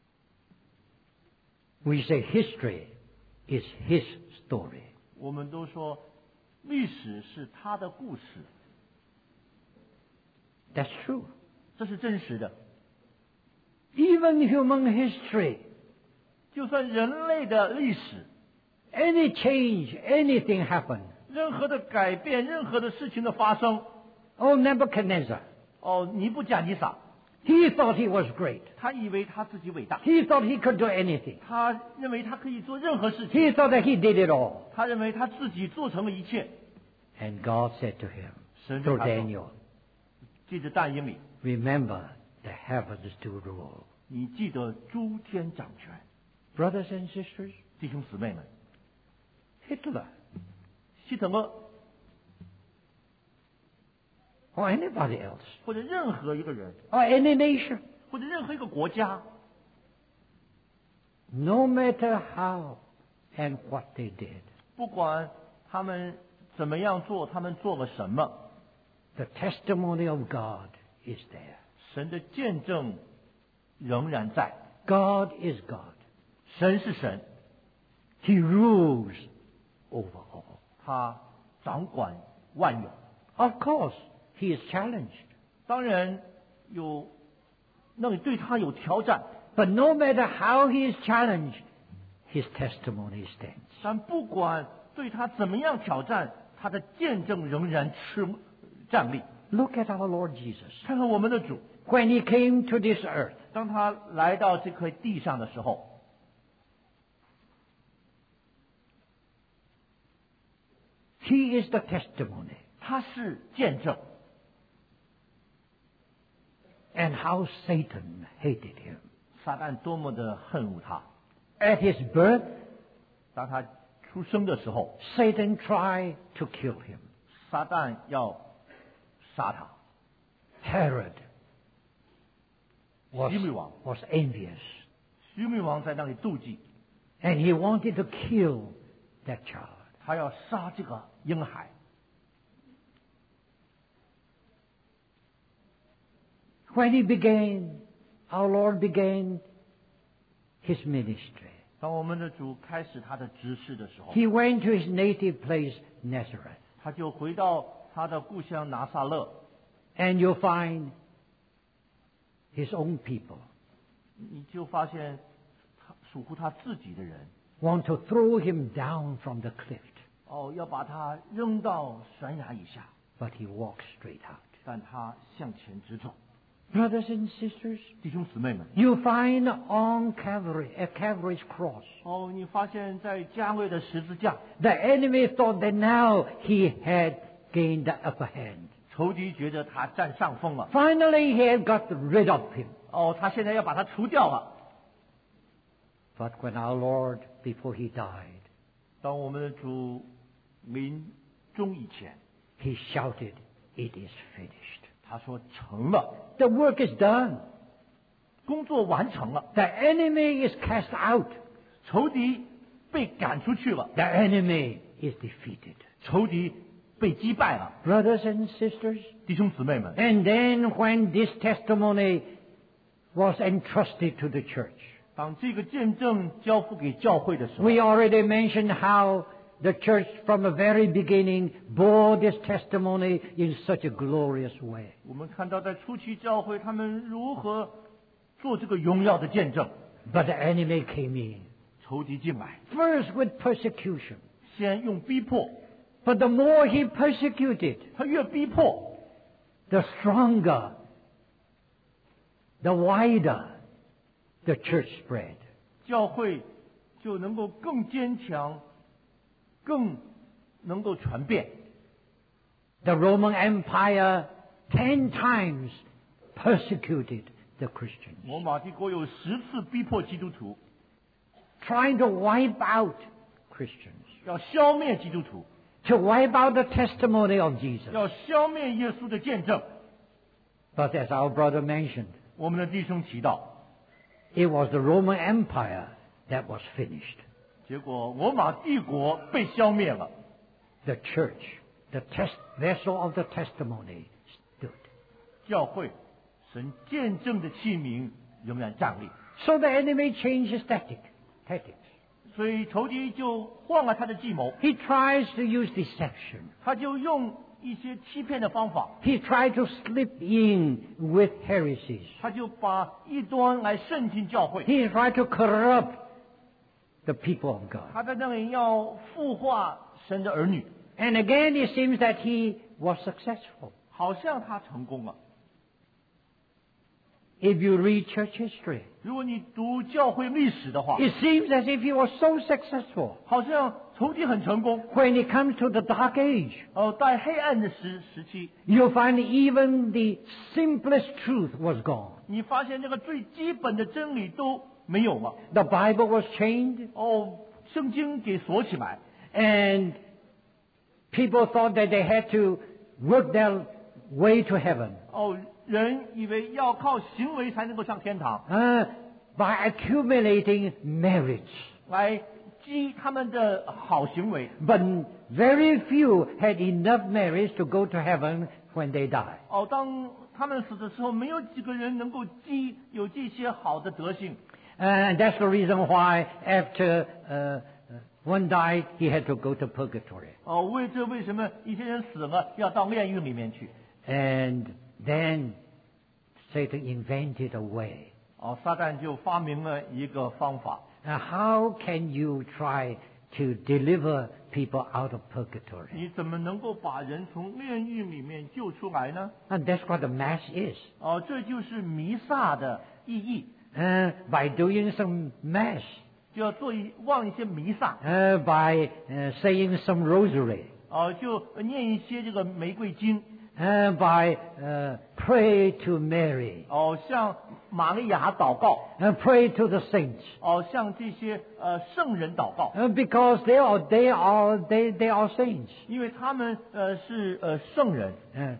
We say history is his story. 我们都说历史是他的故事， That's true. 这是真实的。 Even human history, 就算人类的历史， any change, anything happen. 任何的改变，任何的事情的发生， Oh, Nebuchadnezzar, 哦，尼布甲尼撒， he thought he was great. 他以为他自己伟大， He thought he could do anything. 他认为他可以做任何事情， He thought that he did it all. 他认为他自己做成了一切。 And God said to him, 神对 through 他说 Daniel, 记着但以理， remember the heavens to rule. 你记得诸天掌权。 Brothers and sisters, 弟兄姊妹们， Hitler 希特勒 or anybody else 或者任何一个人， or any nation, 或者任何一个国家， no matter how and what they did, 不管他们怎么样做，他们做了什么， the testimony of God is there. 神的见证仍然在。 God is God. 神是神， He rules over all. 他掌管万有。 Of course, he is challenged. 当然有，那里对他有挑战， But no matter how he is challenged, his testimony stands. 但不管对他怎么样挑战，他的见证仍然持站立。 Look at our Lord Jesus. 看看我们的主， When he came to this earth, 当他来到这块地上的时候， he is the testimony. 他是见证。 And how Satan hated him. 撒旦多么的恨恶他。 At his birth, 当他出生的时候， Satan tried to kill him. 撒旦要杀他。 Herod was, 希律王， was envious. 希律王在那里妒忌， And he wanted to kill that child. 他要杀这个婴孩。 When he began, our Lord began his ministry. 当我们的主开始他的执事的时候， He went to his native place, Nazareth. 他就回到他的故乡拿撒勒。 And you'll find his own people 你就发现他属乎他自己的人， want to throw him down from the cliff, 哦，要把他扔到悬崖以下， but he walks straight out. 但他向前直走。 Brothers and sisters, 弟兄姊妹们， you find on Calvary, at Calvary's cross, 哦，你发现在加卫的十字架， the enemy thought that now he had gained the upper hand. 仇敌觉得他占上风了， Finally, he had got rid of him. 哦，他现在要把他除掉了。 But when our Lord, before he died, 当我们的主临终以前， he shouted, "It is finished." 他说成了， The work is done. 工作完成了， The enemy is cast out. 仇敌被赶出去了， The enemy is defeated. 仇敌被击败了。 Brothers and sisters, 弟兄姊妹们， and then when this testimony was entrusted to the church, 当这个见证交付给教会的时候， we already mentioned how the church from the very beginning bore this testimony in such a glorious way. 我们看到在初期教会他们如何做这个荣耀的见证。 But the enemy came in, 仇敌进来， first with persecution. 先用逼迫， But the more he persecuted, 他越逼迫， the stronger, the wider the church spread. 教会就能够更坚强，更能够传遍。 The Roman Empire ten times persecuted the Christians, 罗马帝国有十次逼迫基督徒， trying to wipe out Christians, 要消灭基督徒， to wipe out the testimony of Jesus. 要消灭耶稣的见证。 But as our brother mentioned, 我们的弟兄提到， it was the Roman Empire that was finished. 结果罗马帝国被消灭了， The church, the test vessel of the testimony, stood. 教会神见证的器皿仍然站立。 So the enemy changed his tactic, tactics. 所以仇敌就换了他的计谋， He tries to use deception. 他就用一些欺骗的方法， He tried to slip in with heresies. 他就把异端来渗进教会， He tried to corrupt the people of God. 他在那里要腐化神的儿女， And again, it seems that he was successful. 好像他成功了。 If you read church history, 如果你读教会历史的话， it seems as if he was so successful. 好像仇敌很成功。 When it comes to the dark age, 哦，在黑暗的时时期， you'll find even the simplest truth was gone. 你发现这个最基本的真理都没有了。 The Bible was chained, 哦，圣经给锁起来， and people thought that they had to work their way to heaven 哦，人以为要靠行为才能够上天堂， uh, by accumulating merits. 来积他们的好行为。 But very few had enough merits to go to heaven when they die. 哦，当他们死的时候，没有几个人能够积有这些好的德性。 And that's the reason why after uh, one died, he had to go to purgatory. 哦，为这为什么一些人死了要到炼狱里面去？ And then Satan invented a way. 哦，撒旦就发明了一个方法。 Now, how can you try to deliver people out of purgatory? 你怎么能够把人从炼狱里面救出来呢？ And that's what the Mass is. 哦，这就是弥撒的意义， Uh, by doing some Mass, 就要做一望一些弥撒， uh, by uh, saying some rosary, 哦，就念一些这个玫瑰经， uh, by uh, pray to Mary, 哦，向玛利亚祷告， and pray to the saints, 哦，向这些呃圣人祷告， uh, because they are they are they they are saints, 因为他们呃是呃圣人， uh,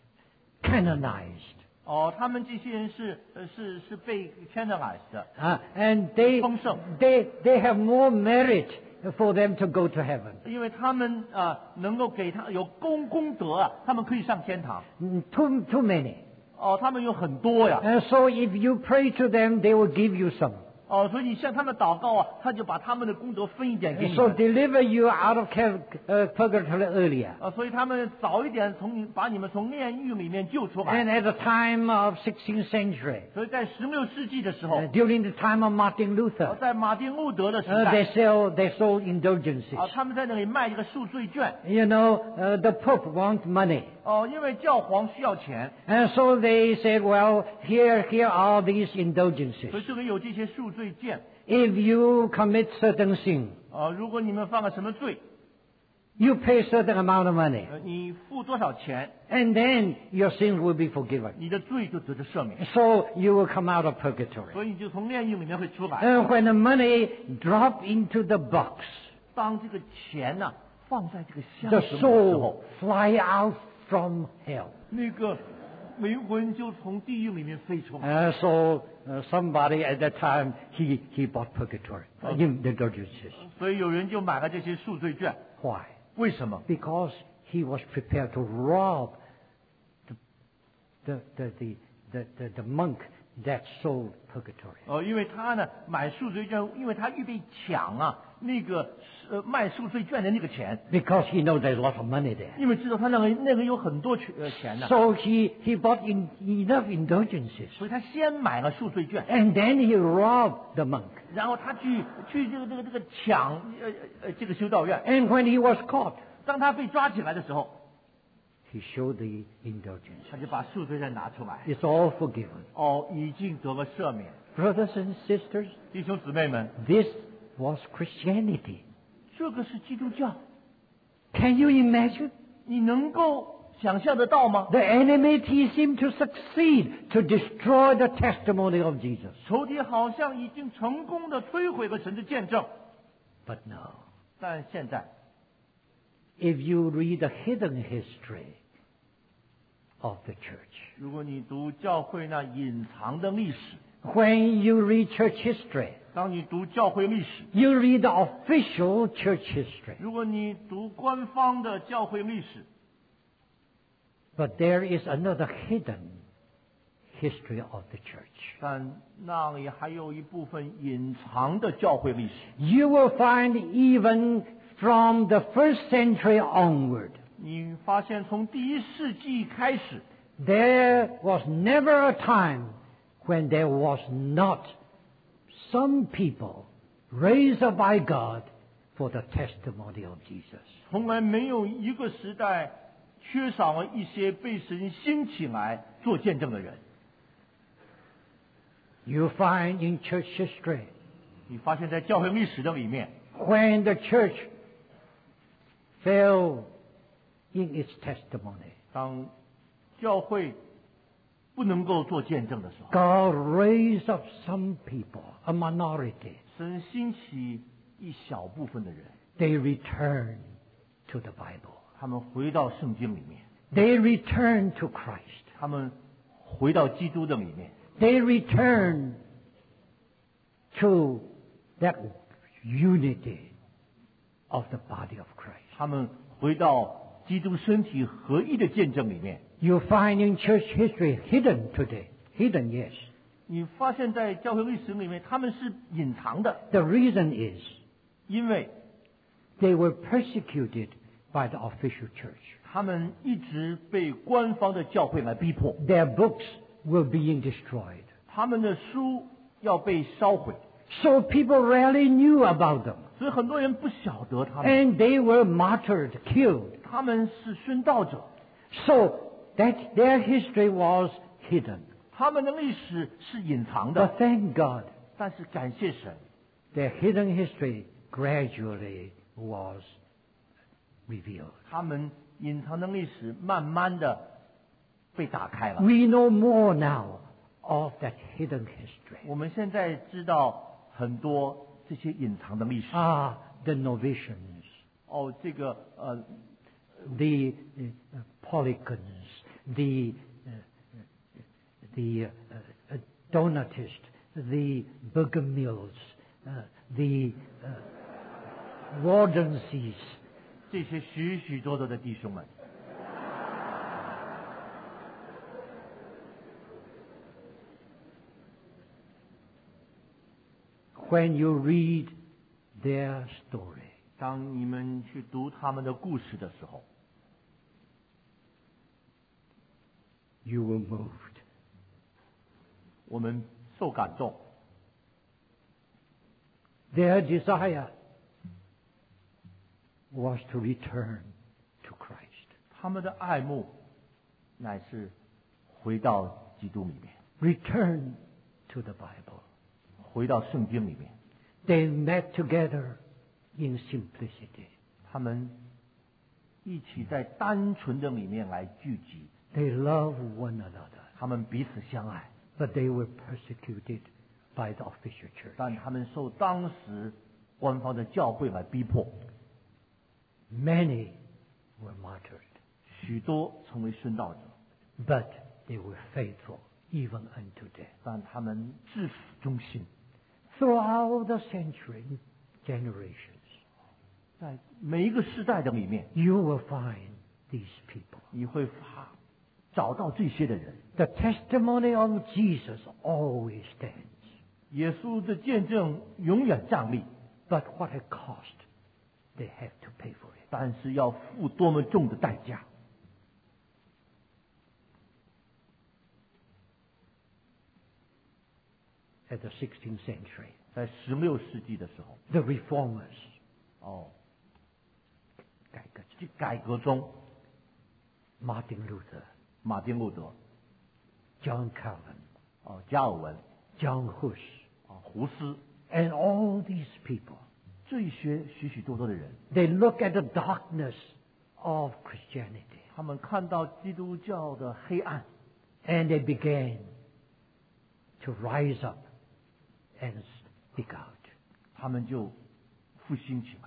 canonized, 哦，他们这些人是呃是是被 canonized 的， uh, and they 丰盛， they they have more merit for them to go to heaven. 因为他们啊、能够给他有功功德啊，他们可以上天堂。 Mm, Too too many. 哦，他们有很多呀。 And so if you pray to them, they will give you some. 哦，所以你向他们祷告啊，他就把他们的功德分一点给你 So 们。 deliver you out of cal- uh, purgatory earlier. 啊，所以他们早一点从你把你们从炼狱里面救出来。 And at the time of sixteenth century, 所以在十六世纪的时候， uh, during the time of Martin 啊 Luther, 在马丁路德的时 uh, 代， they sell they sold 啊 indulgences. 他们在那里卖这个赎罪券。 You know, uh, the Pope wants money. 哦，因为教皇需要钱， And so they said, well, here, here are these 所以 indulgences. 这里有这些赎罪券。 If you commit certain sin, 啊，如果你们犯了什么罪， you pay certain amount of money, 呃，你付多少钱， and then your sins will be forgiven. 你的罪就得到赦免， So you will come out of purgatory. 所以你就从炼狱里面会出来。 And when the money drop into the box, 当这个钱呐、放在这个箱 the 子里的时候， soul fly out from hell. 那个灵魂就从地狱里面飞出来。 Uh, so uh, somebody at that time, he, he bought purgatory, uh, indulgences. 所以有人就买了这些赎罪券， Why? 为什么？ Because he was prepared to rob the, the, the, the, the, the, the monk that sold purgatory. 呃，因为他呢买赎罪券，因为他预备抢啊那个呃卖赎罪券的那个钱， Because he knows there's lots of money there. 因为知道他那个那个有很多钱呃钱呢， So he, he bought in, enough indulgences. 所以他先买了赎罪券， And then he robbed the monk. 然后他去去这个这个这个抢呃呃这个修道院。 And when he was caught, 当他被抓起来的时候， he showed the indulgence. 他就把赎罪券拿出来， It's all forgiven. 哦，已经得了赦免。 Brothers and sisters, 弟兄姊妹们， this was Christianity. 这个是基督教， Can you imagine? 你能够想象得到吗？ The enmity seemed to succeed to destroy the testimony of Jesus. 仇敌好像已经成功的摧毁了神的见证， But no. 但现在 If you read the hidden history of the church, 如果你读教会那隐藏的历史， when you read church history, 当你读教会历史， you read the official church history. 如果你读官方的教会历史， But there is another hidden history of the church. 但那里还有一部分隐藏的教会历史。 You will find even from the first century onward, 你发现从第一世纪开始， there was never a time when there was not some people raised up by God for the testimony of Jesus. 从来没有一个时代缺少了一些被神兴起来做见证的人。 You find in church history, 你发现在教会历史的里面， when the church fell in its testimony, 当教会不能够做见证的时候， God raised up some people, a minority. 神兴起一小部分的人， They returned to the Bible. 他们回到圣经里面， They returned to Christ. 他们回到基督的里面， They returned to that unity of the body of Christ. 他们回到基督身体合一的见证里面。 You find in church history hidden today. Hidden, yes. 你发现在教会历史里面，他们是隐藏的， The reason is 因为 they were persecuted by the official church. 他们一直被官方的教会来逼迫， Their books were being destroyed. 他们的书要被烧毁， So people rarely knew about them. 所以很多人不晓得他们， And they were martyred, killed. 他们是殉道者， So that their history was hidden. 他们的历史是隐藏 But 的。 thank God, 但是感谢神， their hidden history gradually was revealed. 他们隐藏的历史慢慢的被打开了。 We know more now of that hidden history. 我们现在知道很多这些隐藏的历史。 Ah, the Novatians, 哦，这个呃， the uh, Polygons, the uh, the uh, uh, Donatists, the Bergamills, uh, the uh, Waldenses, 这些许许多多的弟兄们， when you read their story, 当你们去读他们的故事的时候， you were moved. 我们受感动。 Their desire was to return to Christ. 他们的爱慕乃是回到基督里面， Return to the Bible. 回到圣经里面。 They met together in simplicity. 他们一起在单纯的里面来聚集， They loved one another, 他们彼此相爱， but they were persecuted by the official church. 但他们受当时官方的教会来逼迫， Many were martyred, 许多成为殉道者， but they were faithful even unto death. 但他们至死忠心。 Throughout the century, generations, 在每一个时代的里面， you will find these people. 你会发找到这些的人。 The testimony of Jesus always stands. 耶稣的见证永远站立， But what a cost they have to pay for it. 但是要付多么重的代价。 At the sixteenth century, 在十六世纪的时候， the reformers, 哦， 改革者， 这改革中， Martin Luther, 马丁路德， John Calvin, 哦，加尔文， John Hus, 啊，胡斯， and all these people, 这些许许多多的人， they look at the darkness of Christianity 他们看到基督教的黑暗， and they began to rise up and speak out. 他们就复兴起来。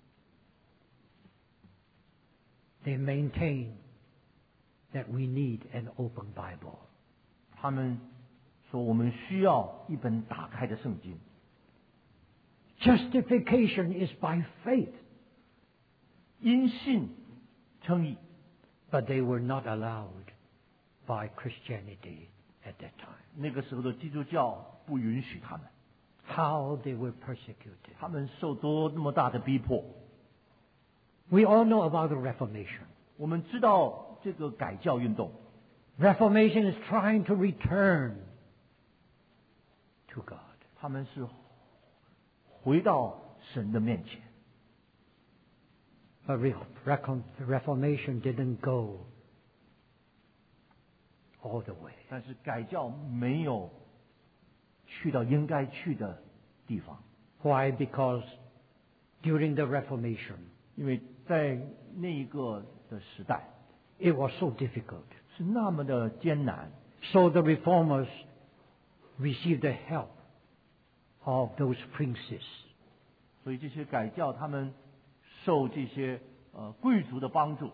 They maintain that we need an open Bible. 他们说我们需要一本打开的圣经。 Justification is by faith, 因信称义， but they were not allowed by Christianity at that time. 那个时候的基督教不允许他们， How they were persecuted. 他们受多那么大的逼迫。 We all know about the Reformation. 我们知道这个改教运动， Reformation is trying to return to God. 他们是回到神的面前。 But re- recon- Reformation didn't go all the way. 但是改教没有去到应该去的地方， Why? Because during the Reformation, 因为在那一个的时代 it was so difficult. 是那么的艰难， So the reformers received the help of those princes. 所以这些改教他们受这些呃贵族的帮助，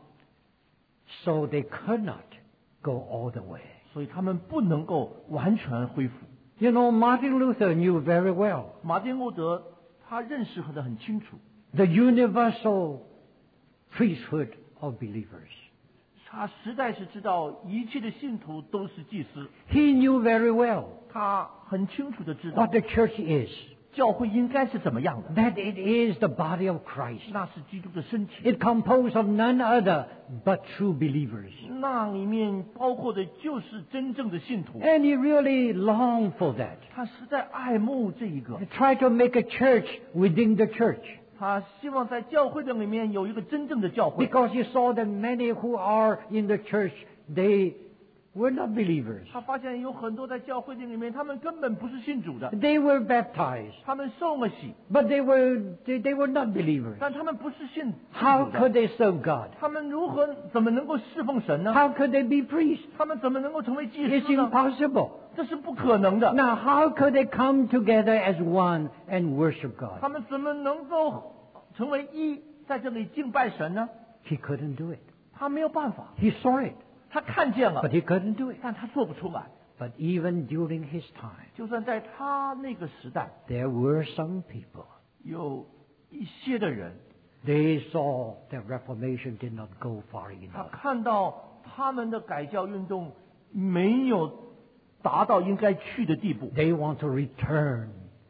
So they could not go all the way. 所以他们不能够完全恢复。 You know, Martin Luther knew very well 马丁路德他认识得很清楚， the universal priesthood of believers. 他实在是知道一切的信徒都是祭司， He knew very well 他很清楚的知道 what the church is, 教会应该是怎么样的， that it is the body of Christ. 那是基督的身体， It composed of none other but true believers. 那里面包括的就是真正的信徒。 And he really longed for that. 他实在爱慕这一个 He，tried to make a church within the church 他希望在教会的里面有一个真正的教会， because he saw that many who are in the church, they were not believers. 他发现有很多在教会的里面，他们根本不是信主的， They were baptized, 他们受了洗， but they were, they, they were not believers. 但他们不是信 How 主的 could they serve God? 他们如何怎么能够侍奉神呢？ How could they be priests? 他们怎么能够成为祭 It's 司呢？ impossible. 这是不可能的。 Now, how could they come together as one and worship 他 God? 们怎么能够成为一，在这里敬拜神呢？ He couldn't do it. 他没有办法， He saw it, 他看见了 but，he couldn't do it. 但他做不出来。 But even during his time, 就算在他那个时代， there were some people. 有一些的人， They saw that Reformation did not go far 他 enough. 看到他们的改教运动没有达到应该去的地步， They want to return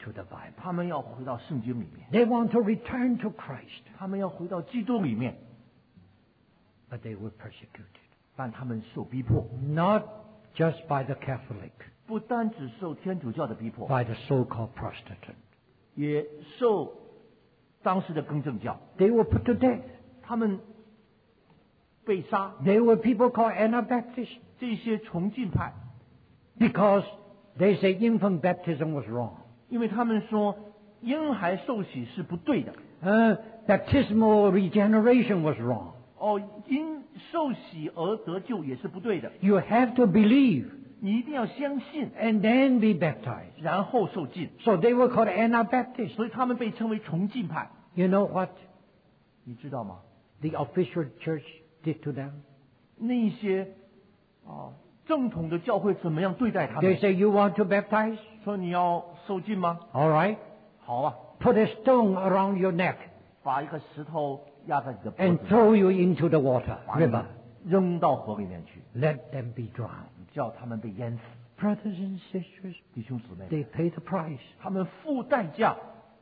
to the Bible. 他们要回到圣经里面， They want to return to Christ, 他们要回到基督里面， but they were persecuted. 但他们受逼迫， Not just by the Catholic, 不单只受天主教的逼迫， by the so-called Protestant. 也受当时的更正教， They were put to death. 他们被杀。 They were people called Anabaptists 这些崇敬派， because they say infant baptism was wrong. 因为他们说婴孩受洗是不对的， Uh, baptismal regeneration was wrong. 哦，因受洗而得救也是不对的。 You have to believe 你一定要相信， and then be baptized. 然后受浸， So they were called Anabaptists. 所以他们被称为崇敬派。 You know what 你知道吗？ the official church did to them? 那些啊正统的教会怎么样对待他 They 们？ say, you want to baptize? 说你要受浸吗？ All right. 好啊， Put a stone around your neck 把一个石头压在你的脖 and 子上， throw you into the water, 把你 river. 扔到河里面去， Let them be drowned. 叫他们被淹死。 Brothers and sisters, 弟兄姊妹， they pay the price 他们付代价，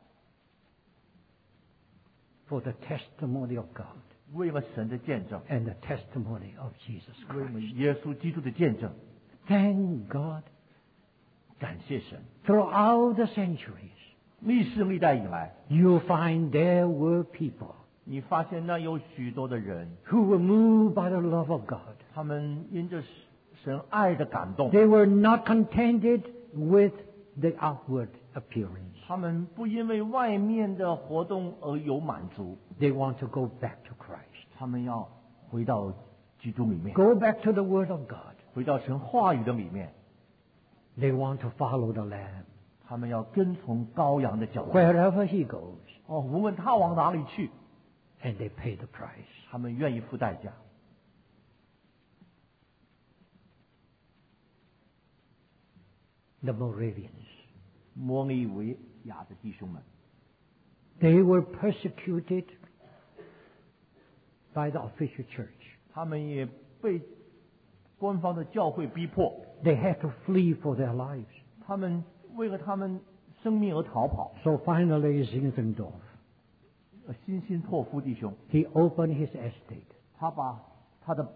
for the testimony of God 为了神的见证， and the testimony of Jesus 为了 Christ. 耶稣基督的见证。 Thank God. 感谢神， Throughout the centuries, 历世历代以来， you find there were people 你发现那有许多的人， who were moved by the love of God. 他们因着神爱的感动， They were not contented with the outward appearance. 他们不因为外面的活动而有满足， They want to go back to Christ. 他们要回到基督里面， Go back to the Word of God. 回到神话语的里面， They want to follow the Lamb 他们要跟从羔羊的脚步。 wherever He goes, 哦，无论他往哪里去， and they pay the price. 他们愿意付代价。 The Moravians, 摩利维亚的弟兄们， they were persecuted by the official church. 他们也被官方的教会逼迫， They had to flee for their lives. 他们为了他们生命而逃跑。 So finally, Zinzendorf, 呃辛辛托夫弟兄， he opened his estate. 他把他的，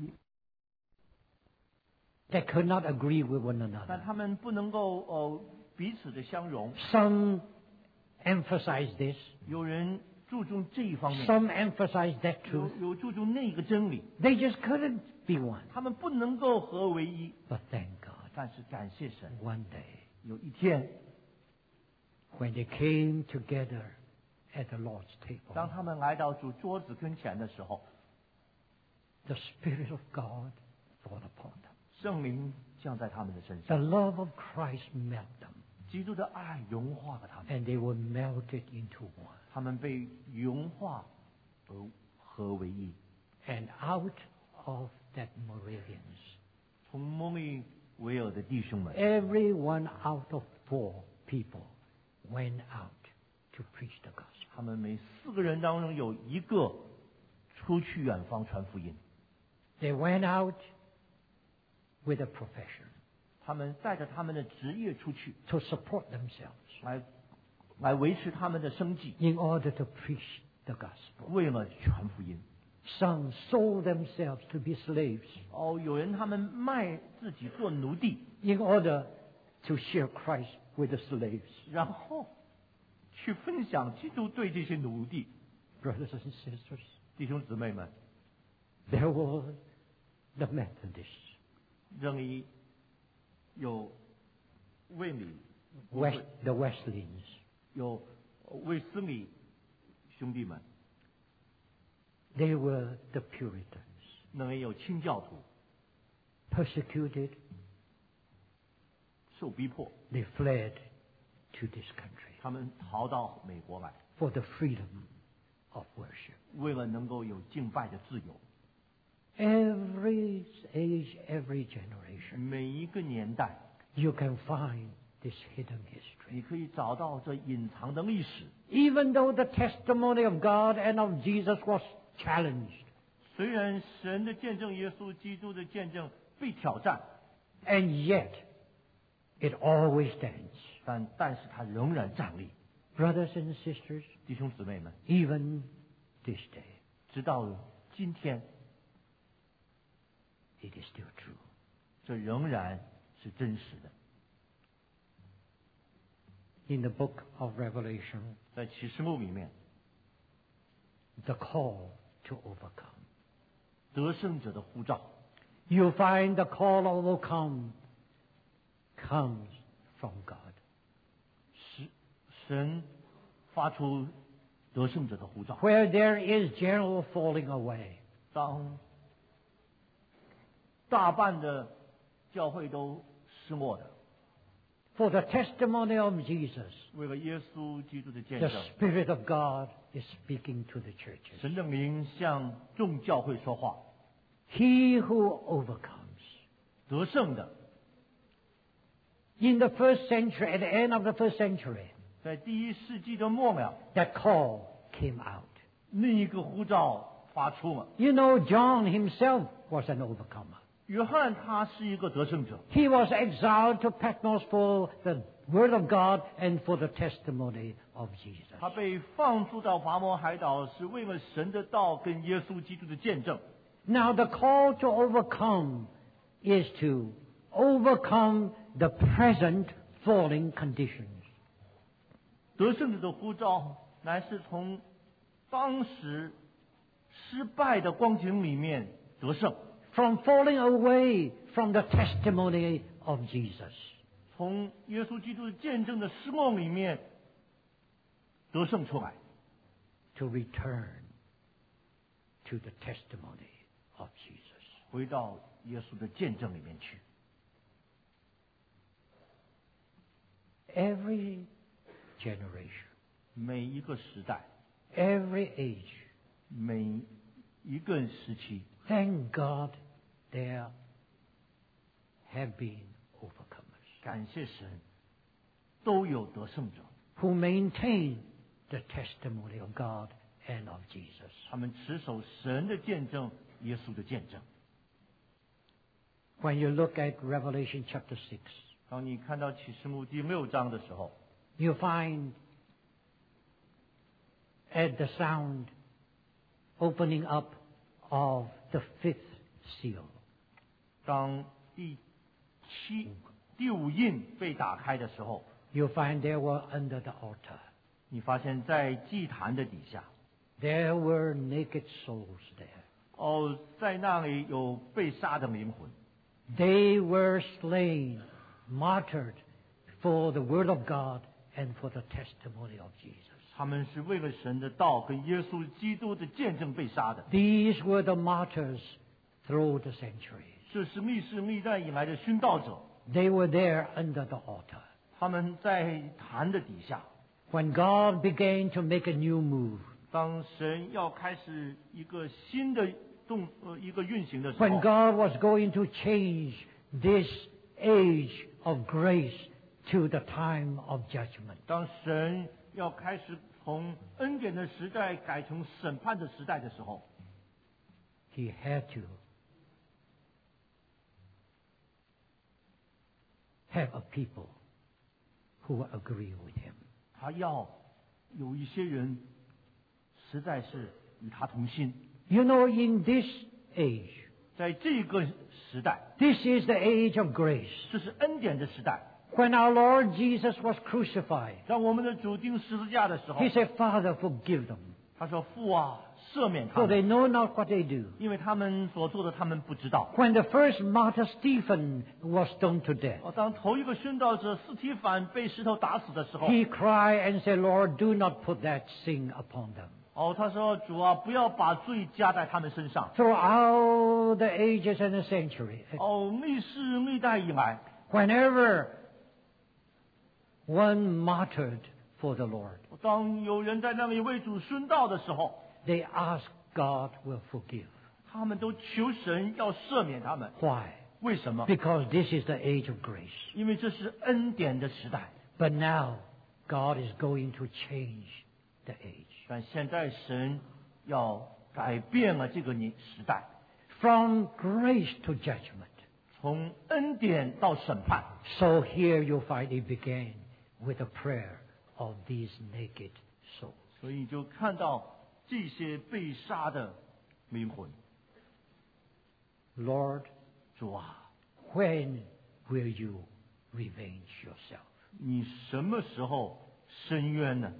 They could not agree with one 但 another. 他们不能够呃彼此的相容。 Some emphasize this, 有人注重这一方面， some emphasize that 有 truth. 有注重那个真理， They just couldn't be one. 他们不能够合为一。 But thank God, 但是感谢神， one day, 有一天， when they came together at the Lord's 当 table, 他们来到主桌子跟前的时候， the Spirit of God fall upon them. 圣灵降在他们的身 The 上， love of Christ melted them, 基督的爱融化了他们， and they were melted into one. 他们被融化而合为一。 And out of that Moravians, 从摩利维尔的弟兄们， every one out of four people went out to preach the gospel. 他们每四个人当中有一个出去远方传福音。 They went out with a profession 他们带着他们的职业出去， to support themselves 来来维持他们的生计， in order to preach the gospel. 为了传福音。 Some sold themselves to be slaves 哦，有人他们卖自己做奴隶， in order to share Christ with the slaves. 然后去分享基督对这些奴隶。 Brothers and sisters, 弟兄姊妹们， there was the Methodists, 这里有卫理， West, the Wesleyans, 有卫斯理兄弟们， they were the Puritans, 那里有清教徒 persecuted, 受逼迫， they fled to this country 他们逃到美国来， for the freedom of worship. 为了能够有敬拜的自由。 Every age, every generation, 每一个年代， you can find this hidden history. 你可以找到这隐藏的历史。 Even though the testimony of God and of Jesus was challenged, 虽然神的见证、耶稣基督的见证被挑战， and yet it always stands. 但但是他仍然站立。 Brothers and sisters, 弟兄姊妹们， even this day, 直到今天， it is still true. 这仍然是真实的。 In the book of Revelation, 在启示录里面， the call to overcome. 得胜者的呼召， You find the call to overcome comes from God. 是神发出得胜者的呼召。 Where there is general falling away, 当大半的教会都失落的， for the testimony of Jesus, 为了耶稣基督的见 the 证， Spirit of God is speaking to the churches. 神的灵向众教会说话。 He who overcomes. 得胜的， In the first century, at the end of the first century, 在第一世纪的末了， that call came out. 另一个呼召发出了。 You know, John himself was an overcomer. 约翰他是一个得胜者， He was exiled to Patmos for the Word of God and for the testimony of Jesus. 他被放逐到拔摩海岛，是为了神的道跟耶稣基督的见证。 Now, the call to overcome is to overcome the present falling conditions. 得胜者的呼召，乃是从当时失败的光景里面得胜， From falling away from the testimony of Jesus. 从耶稣基督的见证的失落里面得胜出来， To return to the testimony of Jesus. 回到耶稣的见证里面去。 Every generation, 每一个时代， every age, 每一个时期， thank God there have been overcomers 感谢神，都有得胜者， who maintain the testimony of God and of Jesus. 他们持守神的见证，耶稣的见证。 When you look at Revelation chapter six, 当你看到启示录第六章的时候， you find at the sound opening up of the fifth seal, 当第七、第五印被打开的时候， you find there were under the altar, 你发现在祭坛的底下， there were naked souls there. 哦，在那里有被杀的灵魂， They were slain, martyred for the word of God and for the testimony of Jesus. 他们是为了神的道跟耶稣基督的见证被杀的。 These were the martyrs through the centuries. 这是历世历代以来的殉道者， They were there under the altar. 他们在坛的底下。 When God began to make a new move, 当神要开始一个新的动呃一个运行的时候， when God was going to change this age of grace to the time of judgment, 当神要开始从恩典的时代改成审判的时代的时候， He had to have a people who agree with him. 他要有一些人实在是与他同心。 You know, in this age, 在这个时代， this is the age of grace. 这是恩典的时代。 When our Lord Jesus was crucified, 当我们的主钉十字架的时候 he，said, Father, forgive them, 他说：“父啊，赦免他 for they 们， know not what they do. 因为他们所做的他们不知道。” When the first martyr Stephen was stoned to death, 哦，当头一个殉道者司提反被石头打死的时候， he cried and said, Lord, do not put that sin upon them. 哦，他说：“主啊，不要把罪加在他们身上。 Throughout the ages and the century, ” 哦，历世历代以来， whenever one martyred for the Lord, 当有人在那里为主殉道的时候， they asked God will forgive. 他们都求神要赦免他们。 Why? 为什么？ Because this is the age of grace. 因为这是恩典的时代。 But now, God is going to change the age. 但现在神要改变了这个年时代， From grace to judgment. 从恩典到审判。 So here you find it began with the prayer of these naked souls. 所以你就看到这些被杀的灵魂。 Lord, 主啊， when will you revenge yourself? 你什么时候伸冤呢？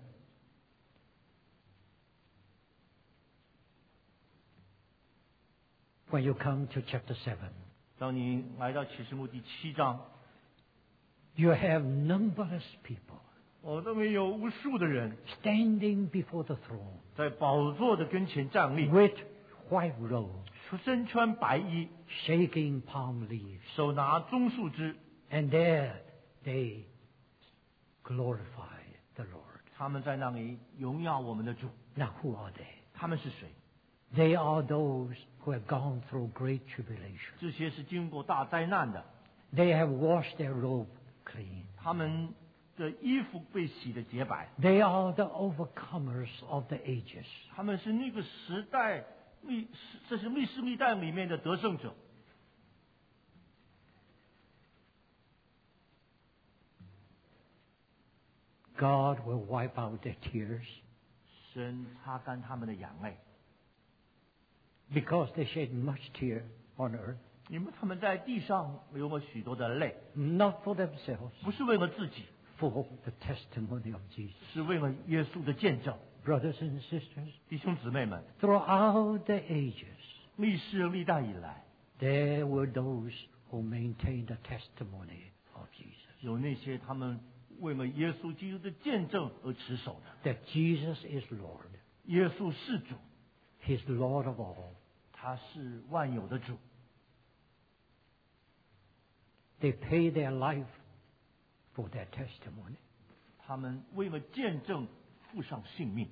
When you come to chapter seven, 当你来到启示录第七章， you have numberless people 我都没有无数的人 standing before the throne 在宝座的跟前站立， with white robes, 身穿白衣， shaking palm leaves, 手拿棕树枝， and there they glorify the Lord. 他们在那里荣耀我们的主。 Now, who are they? 他们是谁？ They are those who have gone through great tribulation. 这些是经过大灾难的， They have washed their robe clean. 他们的衣服被洗得洁白。 They are the overcomers of the ages. 他们是那个时代历，这是历史历代里面的得胜者。 God will wipe out their tears 神擦干他们的眼泪， because they shed much tear on earth, 因为他们在地上流了许多的泪， not for themselves, 不是为了自己， for the testimony of Jesus. 是为了耶稣的见证。 Brothers and sisters, 弟兄姊妹们， throughout the ages, 历世历代以来， there were those who maintained the testimony of Jesus. 有那些他们为了耶稣基督的见证而持守的。 That Jesus is Lord. 耶稣是主， He's Lord of all. 他是万有的主。 They pay their life for their testimony. 他们为了见证付上性命。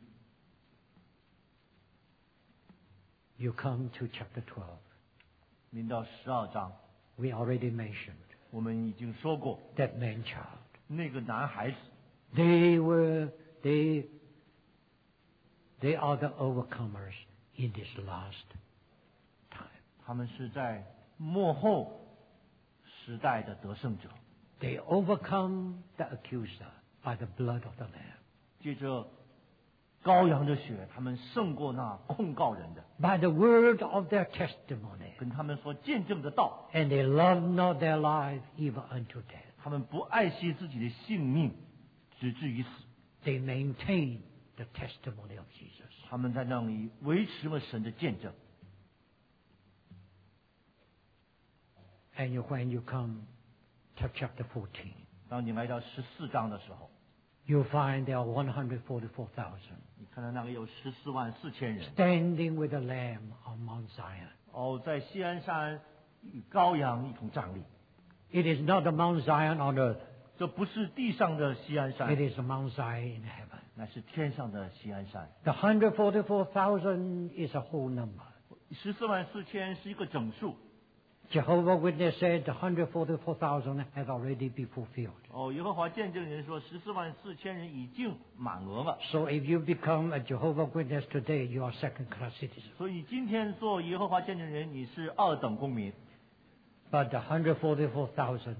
You come to chapter twelve. 临到十二章， We already mentioned 我们已经说过， that man child. 那个男孩子， They were, they, they are the overcomers in this last time. 他们是在末后时代的得胜者。 They overcome the accuser by the blood of the Lamb, 借着羔羊的血，他们胜过那控告人的， by the word of their testimony. 跟他们所见证的道。 And they love not their life even unto death. 他们不爱惜自己的性命，直至于死。 They maintain the testimony of Jesus. 他们在那里维持了神的见证。 And you, when you come to chapter fourteen, 当你来到十四章的时候， you find there are one hundred forty-four thousand 你看到那里有十四万四千人， standing with the Lamb on Mount Zion. 哦，在锡安山与羔羊一同站立。 It is not the Mount Zion on earth. 这不是地上的锡安 It 山， is the Mount Zion in heaven. 乃是天上的锡安山。 The one hundred forty-four thousand is a whole number. 十四万四千是一个整数。 Jehovah's Witness said the one hundred forty-four thousand has already been fulfilled. 哦，耶和华见证人说，十四万四千人已经满额了。 So if you become a Jehovah's Witness today, you are second-class citizen. 所以今天做耶和华见证人，你是二等公民。 But the one hundred forty-four thousand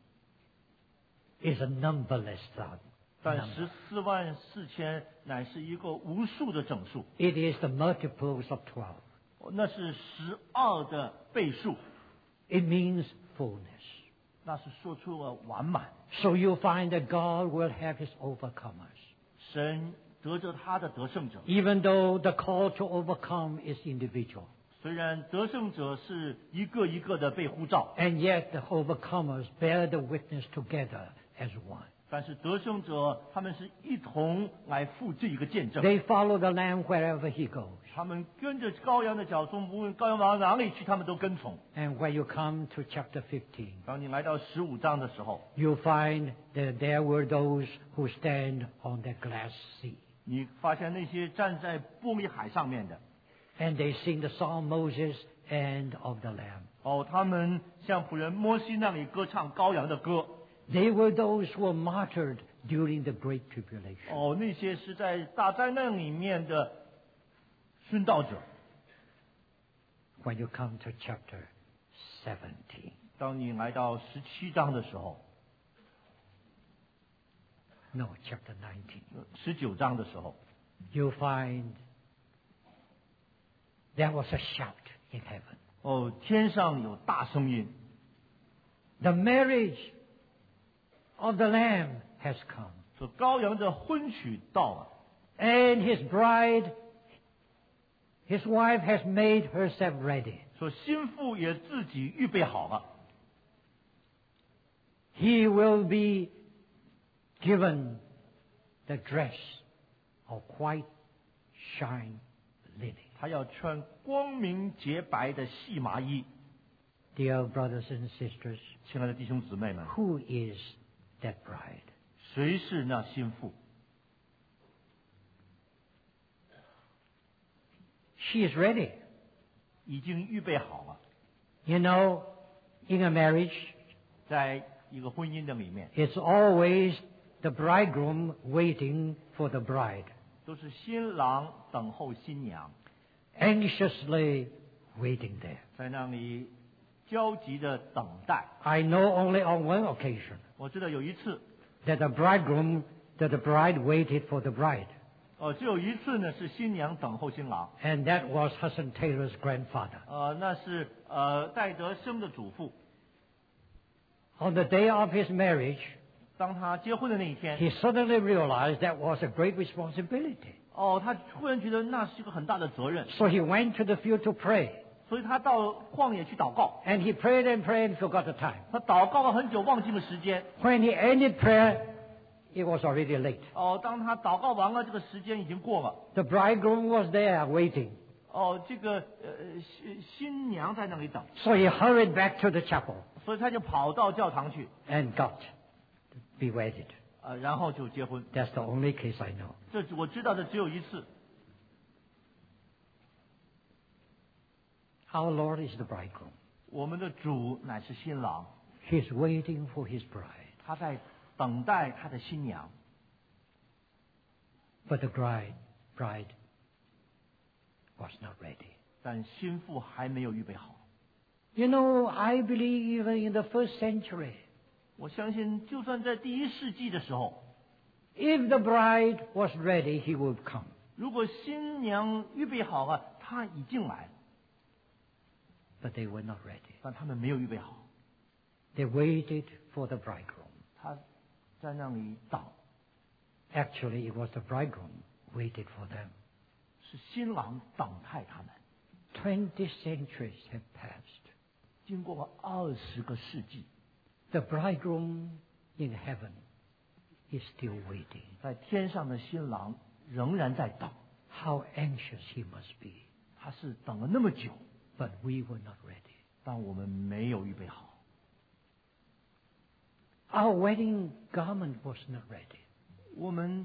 is a numberless sum. 但 number. 十四万四千乃是一个无数的整数， It is the multiples of twelve. 哦那是十二的倍数， It means fullness. 那是说出了完满。 So you find that God will have his overcomers. 神得着他的得胜者， Even though the call to overcome is individual. 虽然得胜者是一个一个的被呼召， And yet the overcomers bear the witness together as one. 但是得胜者他们是一同来负这一个见证。 They follow the Lamb wherever he goes. 他们跟着羔羊的脚踪，无论羔羊往哪里去，他们都跟从。 And when you come to chapter fifteen, 当你来到十五章的时候， you find that there were those who stand on the glass sea. 你发现那些站在玻璃海上面的， And they sing the song Moses and of the Lamb. 哦，他们向仆人摩西那里歌唱羔羊的歌。 They were those who were martyred during the Great Tribulation. 哦，那些是在大灾难里面的殉道者。 When you come to chapter seventeen, 当你来到十七章的时候， No, chapter nineteen. 十九章的时候， You find there was a shout in heaven. 哦，天上有大声音， The marriage of the Lamb has come. 说羔羊的婚娶到了， And his bride, his wife has made herself ready. 说心腹也自己预备好了， He will be given the dress of white shine linen. 他要穿光明洁白的细麻衣。 Dear brothers and sisters, 亲爱的弟兄姊妹们， who is that bride? 谁是那心腹？ She is ready. 已经预备好了。 You know, in a marriage, 在一个婚姻的里面， it's always the bridegroom waiting for the bride, 都是新郎等候新娘， anxiously waiting there. 在那里焦急的等待。 I know only on one occasion 我知道有一次， that the bridegroom, that the bride waited for the bride, 呃，只有一次呢是新娘等候新郎， and that was Hudson Taylor's grandfather. 呃，那是呃戴德生的祖父。 On the day of his marriage, 当他结婚的那一天， he suddenly realized that was a great responsibility. 哦，他突然觉得那是一个很大的责任， So he went to the field to pray, 所以他到旷野去祷告。 and he prayed and prayed and forgot the time. 他祷告了很久，忘记了时间。 When he ended prayer, it was already late. 哦，当他祷告完了，这个时间已经过了。 The bridegroom was there waiting. 哦，这个呃新新娘在那里等， So he hurried back to the chapel 所以他就跑到教堂去， and got to be wedded. 呃，然后就结婚。 That's the only case I know. 这我知道的只有一次。 Our Lord is the bridegroom. 我们的主乃是新郎， He's waiting for his bride. 他在等待他的新娘， But the bride, bride was not ready. 但心腹还没有预备好。 You know, I believe even in the first century, 我相信，就算在第一世纪的时候， if the bride was ready, he would come. 如果新娘预备好了，她已经来了， But they were not ready. 但他们没有预备好。 They waited for the bridegroom. 他在那里等， Actually, it was the bridegroom waited for them. 是新郎等待他们。 Twenty centuries have passed. 经过了二十个世纪， The bridegroom in heaven is still waiting. 在天上的新郎仍然在等， How anxious he must be. 他是等了那么久， But we were not ready. 但我们没有预备好。 Our wedding garment was not ready. 我们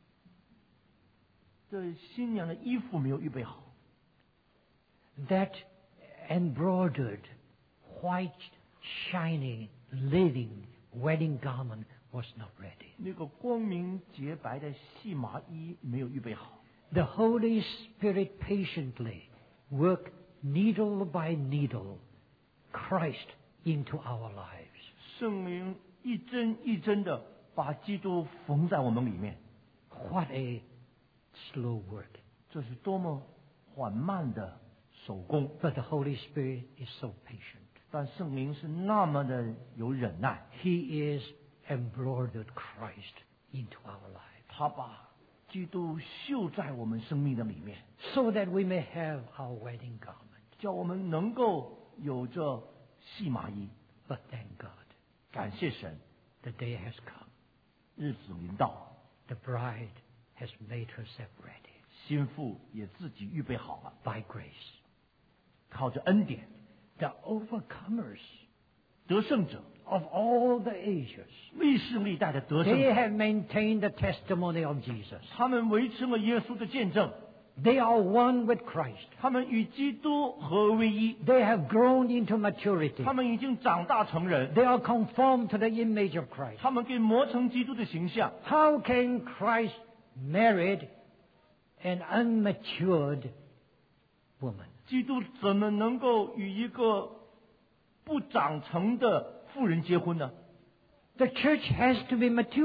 的新娘的衣服没有预备好， That embroidered, white, shining, living wedding garment was not ready. 那个光明洁白的细麻衣没有预备好。 The Holy Spirit patiently worked needle by needle Christ into our lives. 圣灵一针一针的把基督缝在我们里面， What a slow work. 这是多么缓慢的手工。 But the Holy Spirit is so patient. 但圣灵是那么的有忍耐， He is embroidered Christ into our lives 他把基督绣在我们生命的里面， so that we may have our wedding garment. 叫我们能够有这细麻衣。 But thank God, 感谢神， the day has come. 日子临到， The bride has made herself ready 心腹也自己预备好了， by grace. 靠着恩典， The overcomers 得胜者， of all the ages, 历世历代的得胜 they 者， have maintained the testimony of Jesus. 他们维持了耶稣的见证， They are one with Christ. 他们与基督合为一， They have grown into maturity. 他们已经长大成人， They are conformed to the image of Christ. 他们给磨成基督的形象。 How can Christ marry an unmatured woman? 基督怎么能够与一个不长成的妇人结婚呢？ The church has to be matured.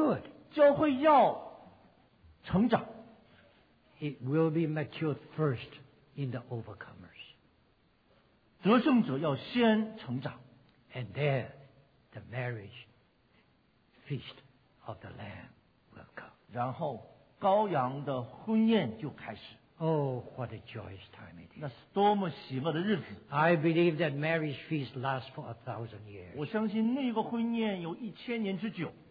教会要成长， it will be matured first in the overcomers. 得胜者要先成长， And there, the marriage feast of the Lamb will come. 然后羔羊的婚宴就开始。 Oh, what a joyous time it 那 is. 是多么喜乐的日子！ I believe that marriage feast lasts for a thousand years. 我相信那个婚宴有一千年之久，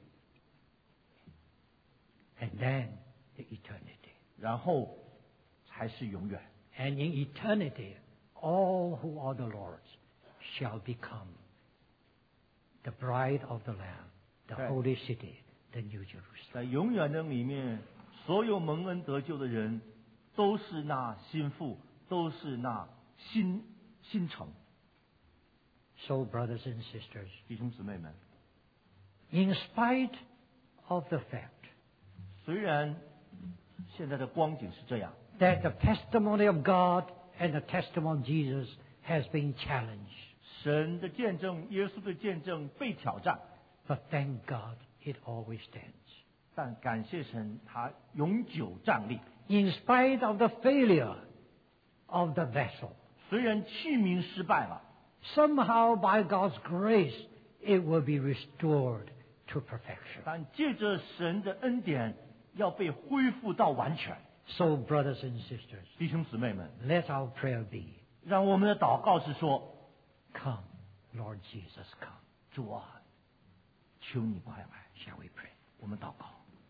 And then the eternity. 然后才是永远。 And in eternity, all who are the Lord's shall become the bride of the Lamb, the Right. holy city, the New Jerusalem. 在永远的里面，所有蒙恩得救的人，都是那心腹，都是那新新城。 So, brothers and sisters, 弟兄姊妹们， in spite of the fact 虽然现在的光景是这样， that the testimony of God and the testimony of Jesus has been challenged, 神的见证、耶稣的见证被挑战， but thank God it always stands. 但感谢神，他永久站立。 In spite of the failure of the vessel, 虽然器皿失败了， somehow by God's grace it will be restored to perfection. 但借着神的恩典，要被恢复到完全。 So, brothers and sisters, 弟兄姊妹们， let our prayer be, 让我们的祷告是说： come, Lord Jesus, come. 主啊，求你快来。 Shall we pray? 我们祷告。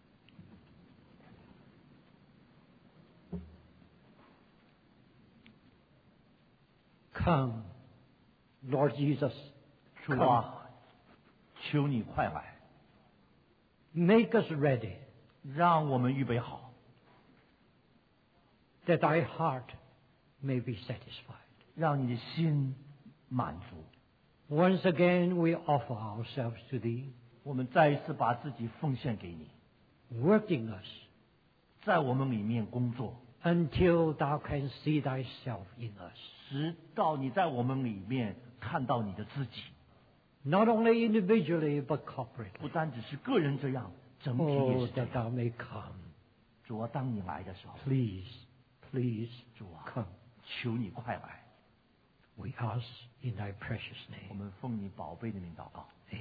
Come, Lord Jesus, 主啊，求你快来， make us ready 让我们预备好， that thy heart may be satisfied. 让你的心满足。 Once again we offer ourselves to thee, 我们再一次把自己奉献给你， working us 在我们里面工作， until thou canst see thyself in us. 直到你在我们里面看到你的自己， Not only individually, but 不 corporately. 单只是个人这样，整体也 Oh, 是这 that 样。 thou may come. 主啊，当你来的时候， Please, please 主啊， come. 求你快来。 We ask in thy precious 我 name. 们奉你宝贝的名祷告。 Amen.